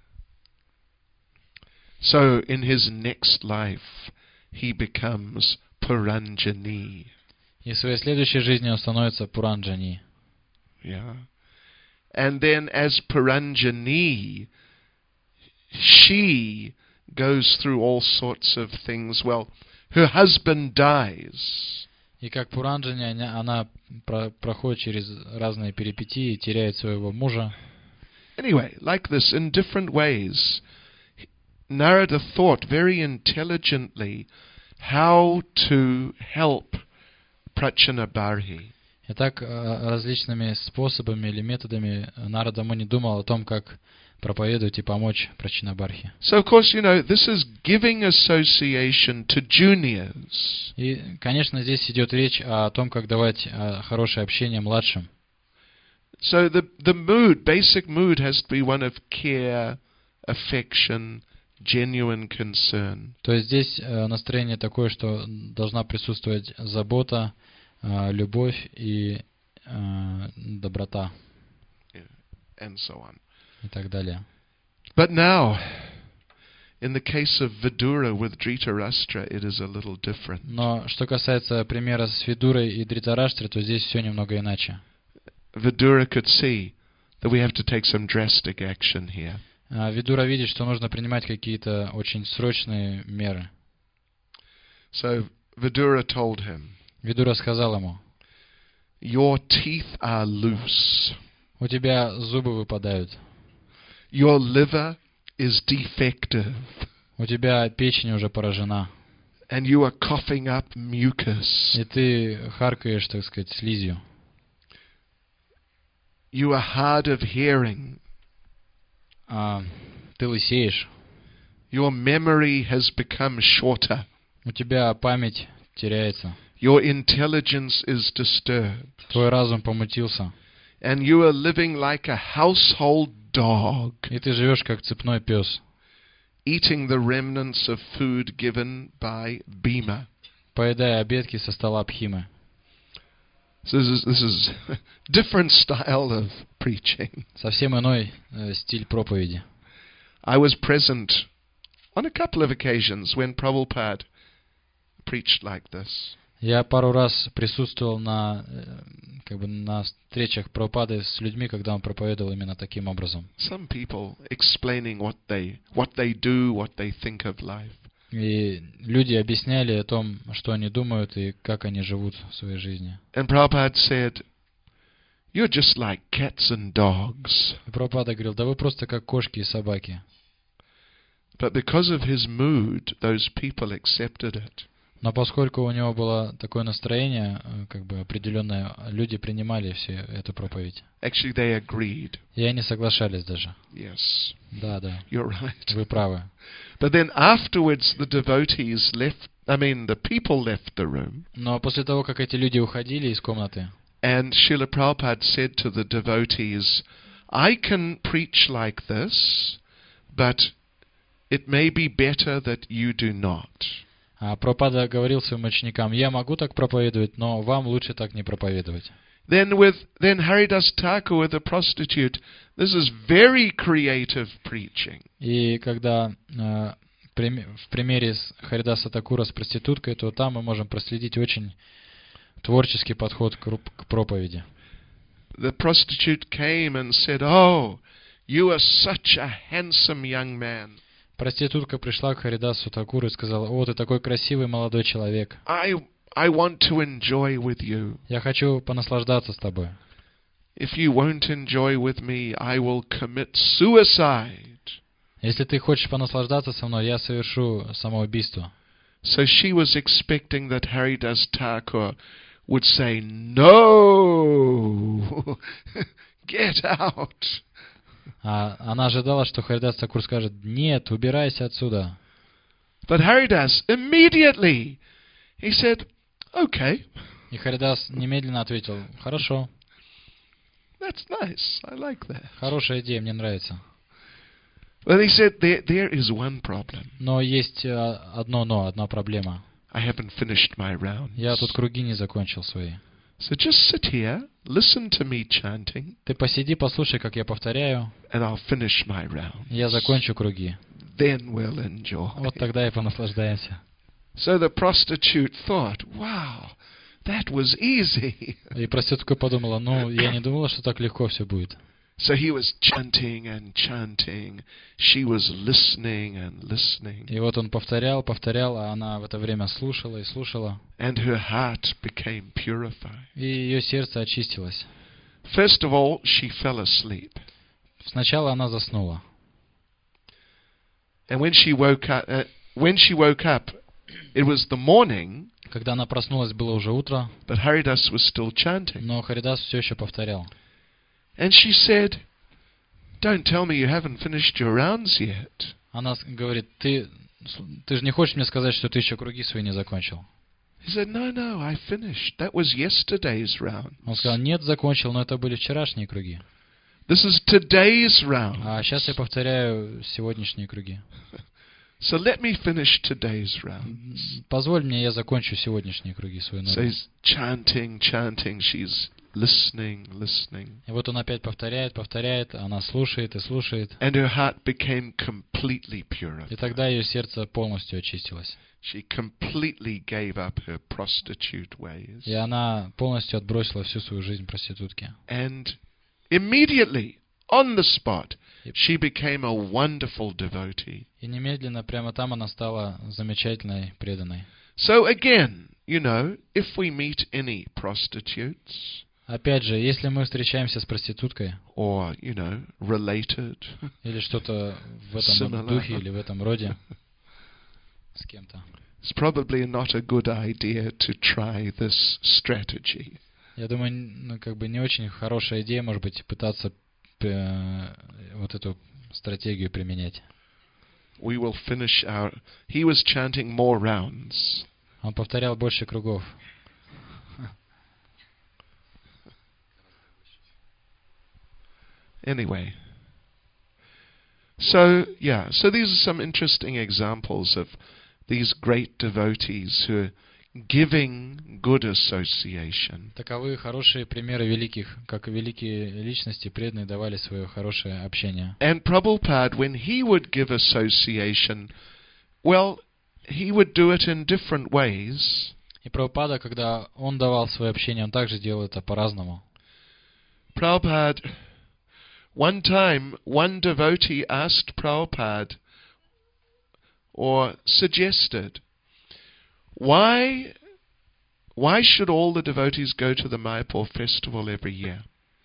So in his next life, he becomes Puranjani. И в своей следующей жизни он становится Пуранджани. Yeah. And then as Puranjani, she goes through all sorts of things. Well, her husband dies. И как Пуранджани, она, она про- проходит через разные перипетии, теряет своего мужа. Anyway, like this, in different ways, Narada thought very intelligently how to help Prachinabharhi. И так э, различными способами или методами Нарада Муни думал о том, как проповедовать и помочь Прачинабархи. So, of course, you know, this is giving association to juniors. И, конечно, здесь идет речь о том, как давать э, хорошее общение младшим. So the, the mood, basic mood has to be one of care, affection, genuine concern. То есть здесь э, настроение такое, что должна присутствовать забота, э, любовь и э, доброта Yeah, and so on. и так далее. But now, in the case of Vidura with Dhritarashtra, it is a little different. Но что касается примера с Видурой и Дритараштри, то здесь все немного иначе. Vidura could see that we have to take some drastic action here. А Видура видит, что нужно принимать какие-то очень срочные меры. So Vidura told him, Видура сказал ему: your teeth are loose. у тебя зубы выпадают, Your liver is defective. у тебя печень уже поражена, And you are coughing up mucus. и ты харкаешь, так сказать, слизью. You are hard of hearing. А, ты лысеешь, Your memory has become shorter. у тебя память теряется, Your intelligence is disturbed. твой разум помутился, And you are living like a household dog, и ты живешь как цепной пес, eating the remnants of food given by Bhima. поедая обедки со стола Бхимы. So this is, this is a different style of preaching. Совсем иной э, стиль проповеди. I was present on a couple of occasions when Prabhupada preached like this. Я пару раз присутствовал на, э, как бы на встречах Прабхупады с людьми, когда он проповедовал именно таким образом. Some people explaining what they what they do, what they think of life. И люди объясняли о том, что они думают и как они живут в своей жизни. And Prabhupada said, you're just like cats and dogs. И Прабхупада говорил: да вы просто как кошки и собаки. But because of his mood, those people accepted it. Но поскольку у него было такое настроение, э, как бы определенное, люди принимали всю эту проповедь. Actually, they agreed. И они соглашались даже. Yes, Да, да, you're right. вы правы. But then afterwards, the devotees left, I mean, the people left the room. Но после того, как эти люди уходили из комнаты, And Srila Prabhupada said to the devotees, I can preach like this, but it may be better that you do not. а Прабхупада говорил своим ученикам: я могу так проповедовать, но вам лучше так не проповедовать. Then with then Haridas Thakur with a prostitute, this is very creative preaching. И когда э, прим- в примере с Харидаса Такура с проституткой, то там мы можем проследить очень творческий подход к, руп- к проповеди. The prostitute came and said, "Oh, you are such a handsome young man. Проститутка пришла к Харидасу Такуру и сказала: о, ты такой красивый молодой человек. I I want to enjoy with you. Я хочу понаслаждаться с тобой. If you won't enjoy with me, I will commit suicide." Если ты хочешь понаслаждаться со мной, я совершу самоубийство. So she was expecting that Haridas Thakur would say, "No, get out." А она ожидала, что Харидас Такур скажет: нет, убирайся отсюда. But Haridas immediately, he said, "Okay, И Харидас немедленно ответил: хорошо, that's nice. I like that." хорошая идея, мне нравится. But he said, there, there is one problem. Но есть э, одно но, одна проблема. I haven't finished my rounds. Я тут круги не закончил свои. So just sit here, listen to me chanting, Ты посиди, послушай, как я повторяю, and I'll finish my round. я закончу круги. Then we'll enjoy. Вот тогда и понаслаждаемся. So the prostitute thought, wow, that was easy. И проститутка подумала: ну, я не думала, что так легко все будет. So he was chanting and chanting. She was listening and listening. И вот он повторял, повторял, а она в это время слушала и слушала. And her heart became purified. И ее сердце очистилось. First of all, she fell asleep. Сначала она заснула. And when she woke up, uh, when she woke up, it was the morning, Когда она проснулась, было уже утро, but Haridas was still chanting. но Харидас все еще повторял. And she said, "Don't tell me you haven't finished your rounds yet." Она с- говорит: ты, ты же не хочешь мне сказать, что ты еще круги свои не закончил? He said, "No, no, I finished. That was yesterday's round. Он сказал: нет, закончил, но это были вчерашние круги. This is today's round." А сейчас я повторяю сегодняшние круги. So let me finish today's round. Позволь мне, я закончу сегодняшние круги своей So нормы. he's chanting, chanting. She's listening, listening. И вот он опять повторяет, повторяет, она слушает и слушает. And her heart became completely И purified. тогда ее сердце полностью очистилось. She completely gave up her prostitute ways. И она полностью отбросила всю свою жизнь проститутки. And immediately, on the spot, she became a wonderful devotee. И немедленно, прямо там она стала замечательной, преданной. So again, you know, if we meet any prostitutes, Опять же, если мы встречаемся с проституткой, or, you know, related, или что-то в этом Similar. духе, или в этом роде, с кем-то, it's probably not a good idea to try this strategy. я думаю, ну, как бы не очень хорошая идея, может быть, пытаться э, вот эту стратегию применять. We will finish our... He was chanting more rounds. Он повторял больше кругов. Anyway. So, yeah, so these are some interesting examples of these great devotees who are giving good association. Таковы хорошие примеры великих, как великие личности преданные давали свое хорошее общение. And Prabhupada, when he would give association, well, he would do it in different ways. И Прабхупада, когда он давал свое общение, он также делал это по-разному. Prabhupada, one time, one devotee asked Prabhupada, or suggested, why, why should all the devotees go to the Mayapur festival every year?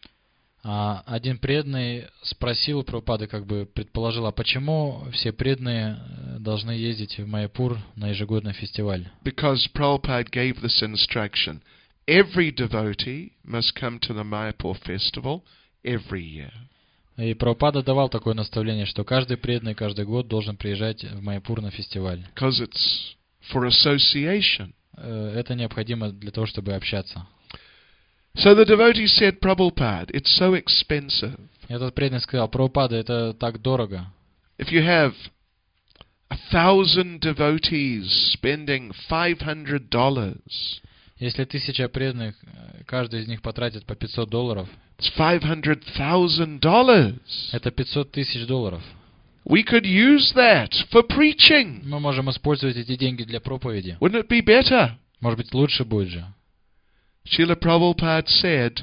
А один преданный спросил у Прабхупады, как бы предположил, а почему все преданные должны ездить в Майяпур на ежегодный фестиваль? Because Prabhupada gave this instruction. Every devotee must come to the Mayapur festival every year. И Прабхупада давал такое наставление, что каждый преданный каждый год должен приезжать в Майяпур на фестиваль. Because it's for association. Это необходимо для того, чтобы общаться. So the devotee said, Prabhupada, it's so expensive. Этот преданный сказал, Прабхупада, это так дорого. If you have a thousand devotees spending five hundred dollars, Если тысяча преданных, каждый из них потратит по пятьсот долларов, it's five hundred thousand dollars. это пятьсот тысяч долларов. We could use that for preaching. Мы можем использовать эти деньги для проповеди. Wouldn't it be better? Может быть, лучше будет же. Srila Prabhupada said,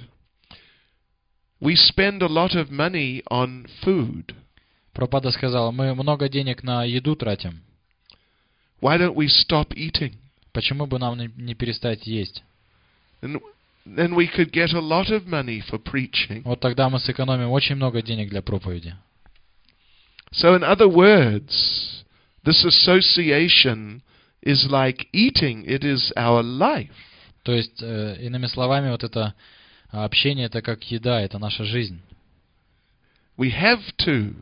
we spend a lot of money on food. Прабхупада сказал, мы много денег на еду тратим. Why don't we stop eating? Почему бы нам не перестать есть? And then we could get a lot of money for preaching. Вот тогда мы сэкономим очень много денег для проповеди. So in other words, this association is like eating. It is our life. То есть, э, иными словами, вот это общение, это как еда, это наша жизнь. We have to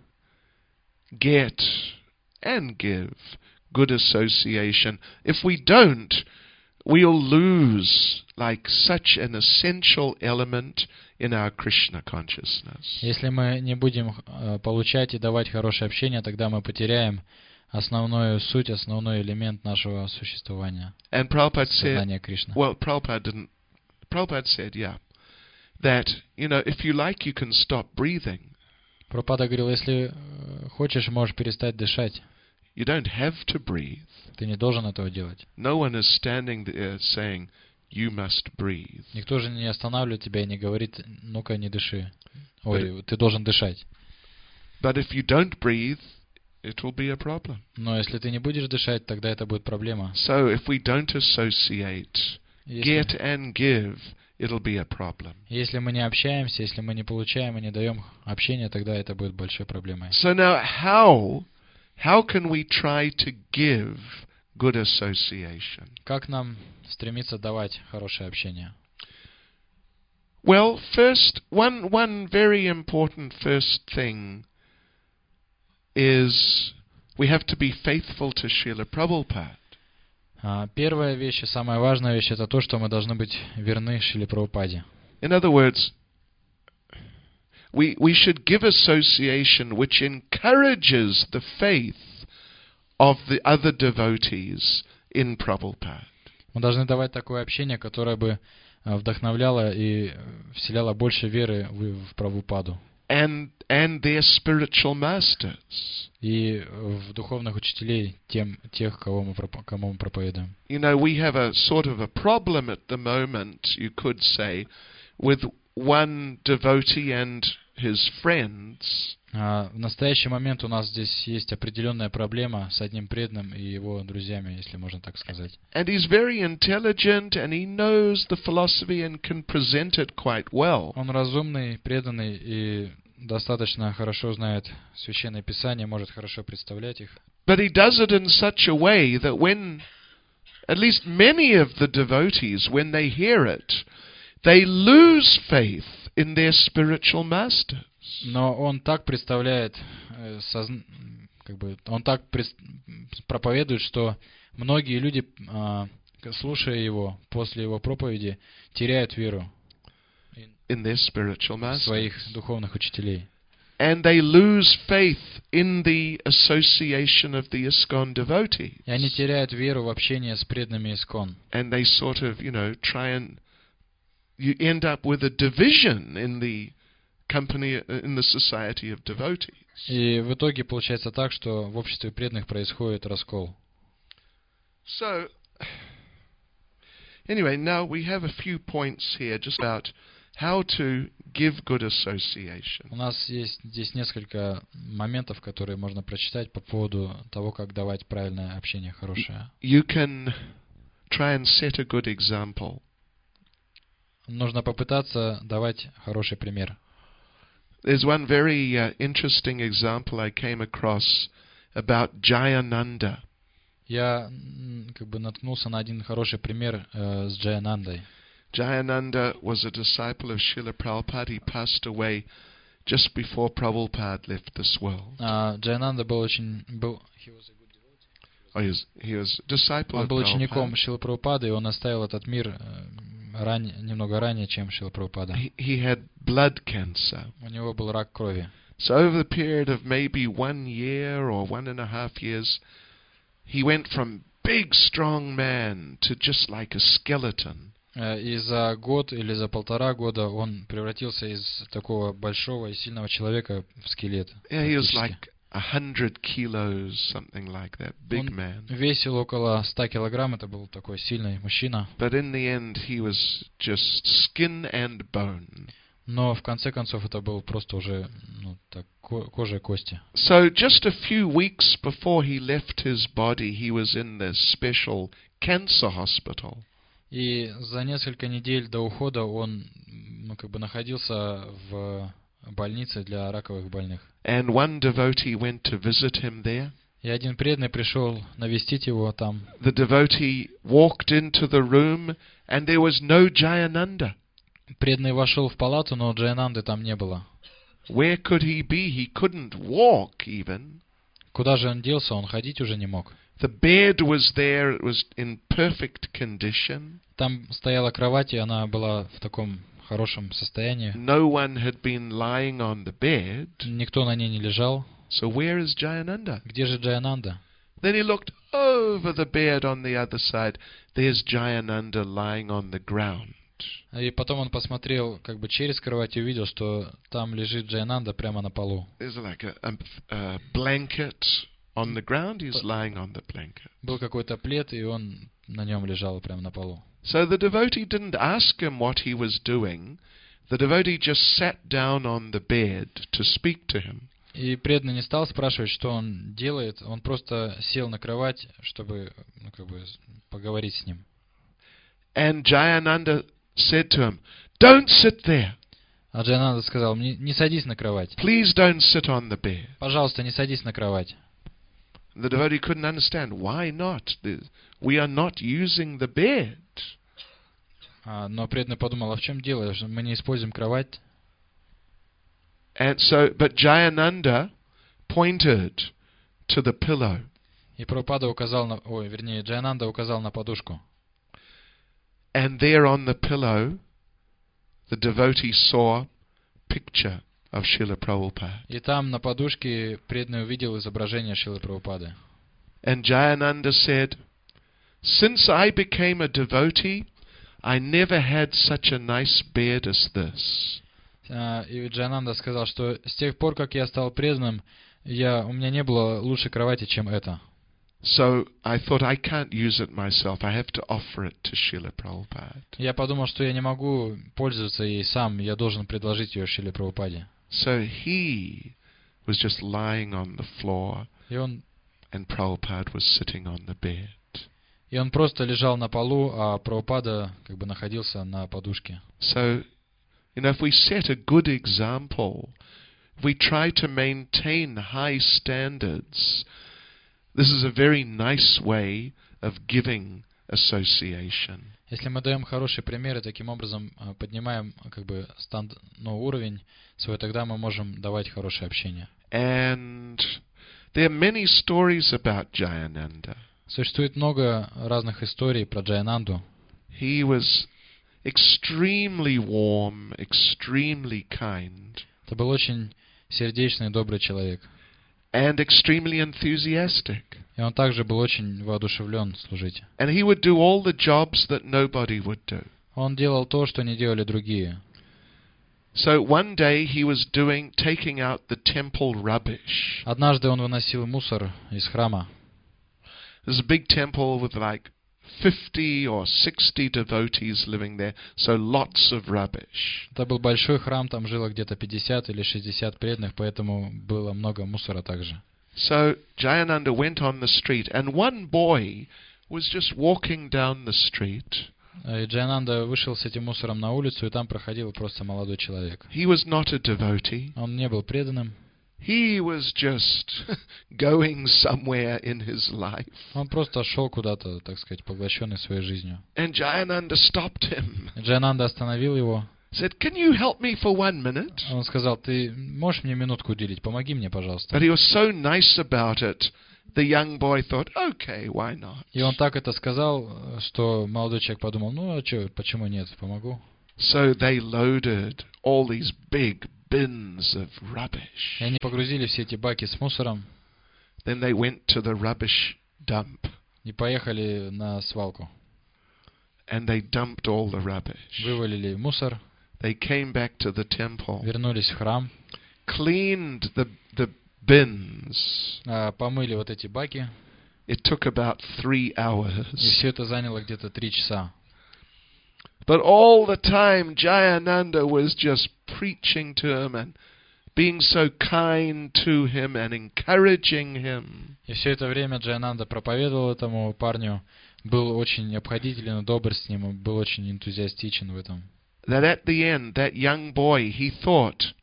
get and give good association. If we don't, we'll lose like such an essential element in our Krishna consciousness. Если мы не будем э, получать и давать хорошее общение, тогда мы потеряем основную суть, основной элемент нашего существования. And Prabhupada Сознание said, Кришны. well, Prabhupada didn't, Prabhupada said, yeah, that, you know, if you like, you can stop breathing. Прабхупада говорил, если э, хочешь, можешь перестать дышать. You don't have to breathe. Ты не должен этого делать. No one is standing there saying, you must breathe. Никто же не останавливает тебя и не говорит, ну-ка, не дыши. Ой, ты должен дышать. But if you don't breathe, it will be a problem. Но если ты не будешь дышать, тогда это будет проблема. So if we don't associate, Если, get and give, it'll be a problem. если мы не общаемся, если мы не получаем и не даем общения, тогда это будет большой проблемой. So now how, how can we try to give good association? Как нам стремиться давать хорошее общение? Well, first, one, one very important first thing is we have to be faithful to Srila Prabhupada. А, Первая вещь и самая важная вещь — это то, что мы должны быть верны Шриле Прабхупаде. In other words, we, we should give association which encourages the faith of the other devotees in Prabhupada. Мы должны давать такое общение, которое бы э, вдохновляло и вселяло больше веры в, в Прабхупаду. And, and their spiritual masters. И в духовных учителей, тем, тех, кого мы, проп- кому мы проповедуем. You know, we have a sort of a problem at the moment, you could say, with one devotee and his friends. А в настоящий момент у нас здесь есть определенная проблема с одним преданным и его друзьями, если можно так сказать. And he's very intelligent and he knows the philosophy and can present it quite well. Он разумный, преданный и достаточно хорошо знает Священное Писание, может хорошо представлять их. But he does it in such a way that when, at least many of the devotees, when they hear it, they lose faith in their spiritual masters. Но он так представляет, э, созн... как бы, он так прис... проповедует, что многие люди, э, слушая его после его проповеди, теряют веру In their spiritual в masters. своих духовных учителей. And they lose faith in the association of the ISKCON devotees. И они теряют веру в общение с преданными Искон. And they sort of, you know, try and you end up with a division in the company, in the society of devotees. И в итоге получается так, что в обществе преданных происходит раскол. So, anyway, now we have a few points here just about how to give good association. У нас есть здесь несколько моментов, которые можно прочитать по поводу того, как давать правильное общение, хорошее. You can try and set a good example. Нужно попытаться давать хороший пример. There's one very uh, interesting example I came across about Jayananda. Я м, как бы наткнулся на один хороший пример э, с Джаянандой. Jayananda was a disciple of Srila Prabhupada. He passed away just before Prabhupada left this world. А, Джаянанда был очень был he was a good devotee. Oh, he was, he was a disciple Он of был учеником Prabhupada. Шрилы Прабхупады, и он оставил этот мир э, ран... немного ранее, чем Шрила Прабхупада. He, he had blood cancer. У него был рак крови. So over the period of maybe one year or one and a half years, he went from big, strong man to just like a skeleton. И за год или за полтора года он превратился из такого большого и сильного человека в скелет. Yeah, he was практически. like a hundred kilos, something like that. Big Он man. весил около ста килограмм, это был такой сильный мужчина. But in the end, he was just skin and bone. Но в конце концов это был просто уже ну, так, ко- кожа и кости. So just a few weeks before he left his body, he was in this special cancer hospital. И за несколько недель до ухода он ну, как бы находился в больнице для раковых больных. And one devotee went to visit him there. И один преданный пришел навестить его там. The devotee walked into the room and there was no Jayananda. Преданный вошел в палату, но Джаянанды там не было. Where could he be? He couldn't walk even. Куда же он делся? Он ходить уже не мог. The bed was there. It was in perfect condition. Там стояла кровать, и она была в таком хорошем состоянии. No one had been lying on the bed. Никто на ней не лежал. So where is Jayananda? Где же Джаянанда? Then he looked over the bed on the other side. There's Jayananda lying on the ground. И потом он посмотрел как бы через кровать и увидел, что там лежит Джаянанда прямо на полу. There's like a, a, a blanket on the ground. He's lying on the blanket. Был какой-то плед, и он на нем лежал прямо на полу. So the devotee didn't ask him what he was doing. The devotee just sat down on the bed to speak to him. И преданный не стал спрашивать, что он делает. Он просто сел на кровать, чтобы ну, как бы поговорить с ним. And Jayananda said to him, "Don't sit there. А Джаянанда сказал: не, не садись на кровать. Please don't sit on the bed." Пожалуйста, не садись на кровать. The devotee couldn't understand. Why not? The- We are not using the bed. А, но преданный подумал: а в чем дело? Что мы не используем кровать? And so, but Jayananda pointed to the pillow. И Прабхупада указал на... Ой, вернее, Джаянанда указал на подушку. And there on the pillow, the devotee saw picture of Srila Prabhupada. И там на подушке преданный увидел изображение Шрилы Прабхупады. And Jayananda said, "Since I became a devotee, I never had such a nice bed as this." А, И Джайананда сказал, что с тех пор, как я стал преданным, я, у меня не было лучшей кровати, чем эта. So I thought, I can't use it myself. I have to offer it to Srila Prabhupada. Я подумал, что я не могу пользоваться ей сам, я должен предложить ее Шриле Прабхупаде. So he was just lying on the floor, И он, and Prabhupada was sitting on the bed. и он просто лежал на полу, а Прабхупада как бы находился на подушке. So, you know, if we set a good example, if we try to maintain high standards, this is a very nice way of giving association. Если мы даем хорошие примеры, таким образом а, поднимаем как бы станд, ну, уровень свой, тогда мы можем давать хорошее общение. And there are many stories about Jayananda. Существует много разных историй про Джайананду. He was extremely warm, extremely kind, Это был очень сердечный, добрый человек. and extremely enthusiastic. И он также был очень воодушевлен служить. And he would do all the jobs that nobody would do. Он делал то, что не делали другие. So one day he was doing, taking out the temple rubbish. Однажды он выносил мусор из храма. There's a big temple with like fifty or sixty devotees living there, so lots of rubbish. Это был большой храм, там жило где-то пятьдесят или шестьдесят преданных, поэтому было много мусора также. So Jayananda went on the street, and one boy was just walking down the street. И Джайананда вышел с этим мусором на улицу, и там проходил просто молодой человек. He was not a devotee. Он не был преданным. He was just going somewhere in his life. Он просто шел куда-то, так сказать, поглощенный своей жизнью. And Jayananda stopped him. Джайананда остановил его. Said, "Can you help me for one minute?" Он сказал: ты можешь мне минутку уделить? Помоги мне, пожалуйста. But he was so nice about it, the young boy thought, okay, why not? И он так это сказал, что молодой человек подумал: ну а что, почему нет, помогу. So they loaded all these big bins of И rubbish. они погрузили все эти баки с мусором Then they went to the rubbish dump, и поехали на свалку. and they dumped all the rubbish. Вывалили мусор, They came back to the temple, вернулись в храм, cleaned the, the bins. а, помыли вот эти баки, It took about three и hours. все это заняло где-то три часа. But all the time, Jayananda was just preaching to him and being so kind to him and encouraging him. И все это время Джайананда проповедовал этому парню, был очень обходителен и добр с ним, был очень энтузиастичен в этом. That at the end, that young boy, he thought,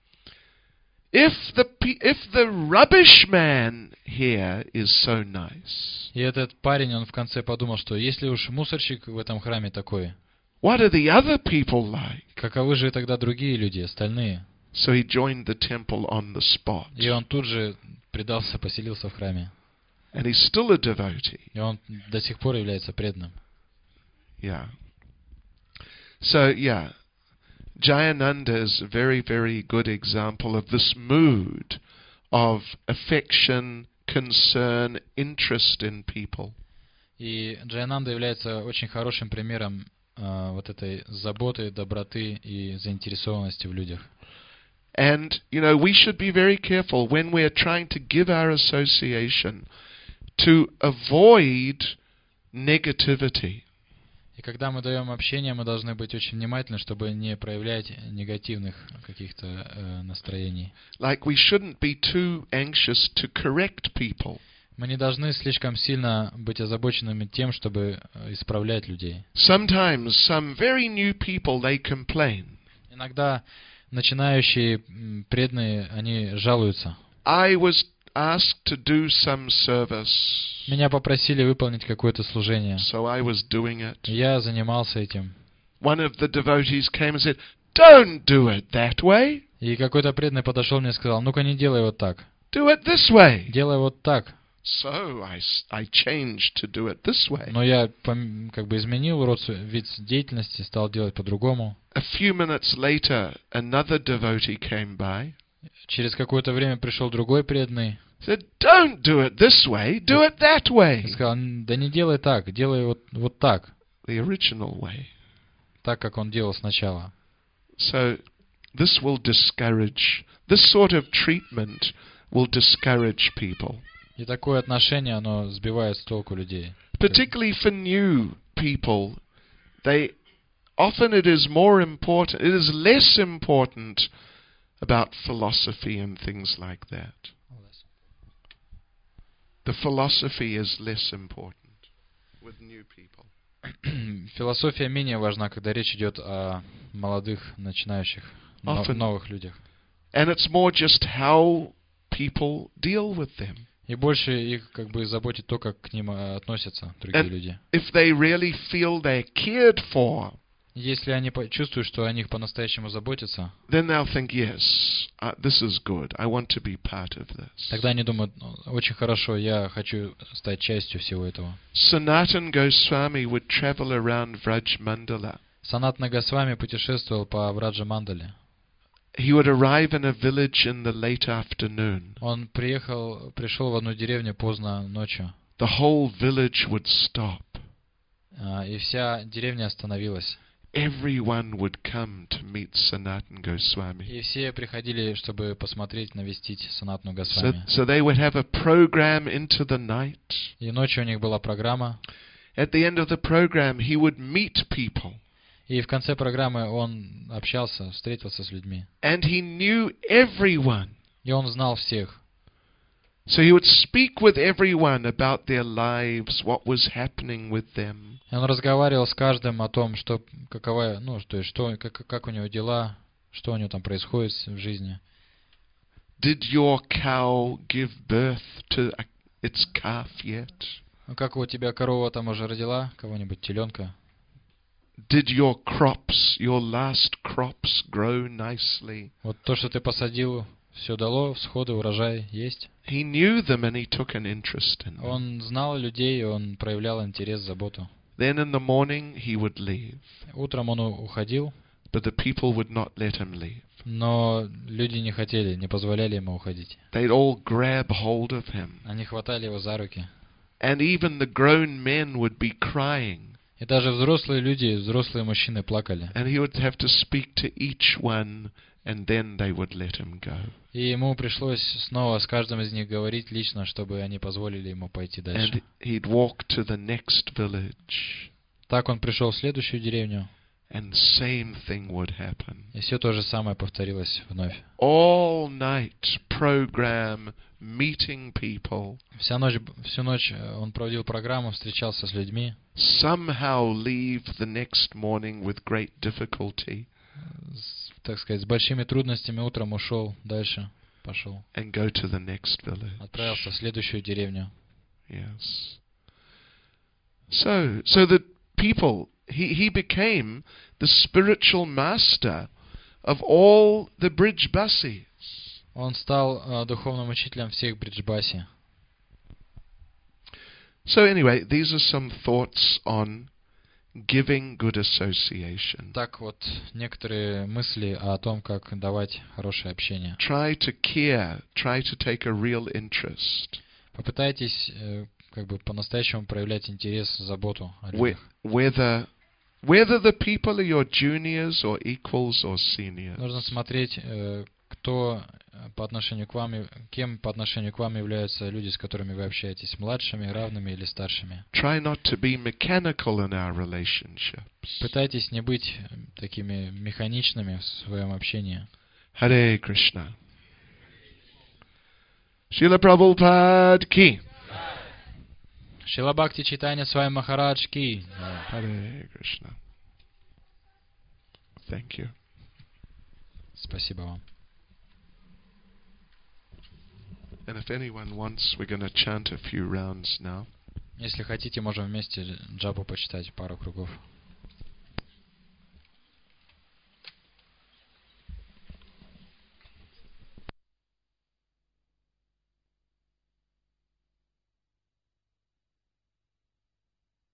if the pe- if the rubbish man here is so nice, И этот парень, он в конце подумал, что если уж мусорщик в этом храме такой, what are the other people like? каковы же тогда другие люди, остальные? So he joined the temple on the spot. И он тут же предался, поселился в храме. And he's still a devotee. И он до сих пор является преданным. Yeah. So, yeah. Jayananda is a very, very good example of this mood of affection, concern, interest in people. И Джайананда является очень хорошим примером э, вот этой заботы, доброты и заинтересованности в людях. And, you know, we should be very careful when we're trying to give our association to avoid negativity. И когда мы даем общение, мы должны быть очень внимательны, чтобы не проявлять негативных каких-то э, настроений. Like we shouldn't be too anxious to correct people. Мы не должны слишком сильно быть озабоченными тем, чтобы э, исправлять людей. Sometimes some very new people, they complain. Иногда начинающие м, преданные, они жалуются. I was asked to do some service, Меня попросили выполнить какое-то служение. so I was doing it. Я занимался этим. One of the devotees came and said, "Don't do it that way. И какой-то преданный подошел мне и сказал: ну-ка не делай вот так. Do it this way." Делай вот так. So I, s- I changed to do it this way. Но я пом- как бы изменил род, св- вид деятельности, стал делать по-другому. A few minutes later, another devotee came by, Через какое-то время пришел другой преданный, Said, don't do it this way, do it that way. И сказал, да не делай так, делай вот, вот так, The original way. так, как он делал сначала. So this will discourage, this sort of treatment will discourage people. И такое отношение, оно сбивает с толку людей. Particularly for new people, they often it is more important, it is less important about philosophy and things like that. The philosophy is less important with new people. Философия менее важна, когда речь идет о молодых, начинающих, но- Often. новых людях. And it's more just how people deal with them. И больше их как бы заботит то, как к ним э, относятся другие And люди. if they really feel they're cared for, Если они по- чувствуют, что о них по-настоящему заботятся, then they'll think, yes, uh, this is good. I want to be part of this. тогда они думают, «Ну, очень хорошо, я хочу стать частью всего этого. Sanatan Goswami would travel around Vraj Mandala. Санат Нагосвами путешествовал по Враджа Мандале. He would arrive in a village in the late afternoon. Он приехал, пришел в одну деревню поздно ночью, The whole village would stop. а, и вся деревня остановилась. Everyone would come to meet Sanatan Goswami. И все приходили, чтобы посмотреть, навестить Санатну So, Госвами. so they would have a program into the night. И ночью у них была программа, At the end of the program, he would meet people. и в конце программы он общался, встретился с людьми. And he knew everyone. И он знал всех. So he would speak with everyone about their lives, what was happening with them. И он разговаривал с каждым о том, что какова, ну, то есть, что, как, как у него дела, что у него там происходит в жизни. Did your cow give birth to a, its calf yet? Ну, как у тебя корова там уже родила кого-нибудь, теленка? Did your crops, your last crops, grow nicely? Вот то, что ты посадил, все дало, всходы, урожай есть. He knew them and he took an interest in them. Он знал людей, он проявлял интерес, заботу. Then in the morning he would leave, Утром он у- уходил, but the people would not let him leave. но люди не хотели, не позволяли ему уходить. They'd all grab hold of him. Они хватали его за руки. And even the grown men would be crying. И даже взрослые люди, взрослые мужчины плакали. And he would have to speak to each one, and then they would let him go. И ему пришлось снова с каждым из них говорить лично, чтобы они позволили ему пойти And дальше. he'd walk to the next village, Так он пришел в следующую деревню, and same thing would happen. и все то же самое повторилось вновь. All night program, meeting people, Вся ночь, всю ночь э, он проводил программу, встречался с людьми, somehow leave the next morning with great difficulty, с, так сказать, с большими трудностями утром ушел дальше, пошел, and go to the next village. отправился в следующую деревню. Yes. So, so the people, he, he became the spiritual master of all the Brijbasis. Он стал э, духовным учителем всех Бриджбаси. So anyway, these are some thoughts on giving good association. Так вот, некоторые мысли о том, как давать хорошее общение. Try to care, try to take a real interest. Попытайтесь э, как бы по-настоящему проявлять интерес, заботу о Whe- людях. Whether, whether the people are your juniors or equals or seniors. Нужно смотреть, э, кто э, по отношению к вам, и- кем по отношению к вам являются люди, с которыми вы общаетесь, младшими, равными или старшими. Try not to be mechanical in our relationships. Пытайтесь не быть э, такими механичными в своем общении. Hare Krishna. Srila Prabhupada ki. Шрила Бхакти Чайтанья Свами Махарадж ки. Hare Krishna. Thank you. Спасибо вам. And if anyone wants, we're going to chant a few rounds now. Если хотите, можем вместе джапу почитать пару кругов.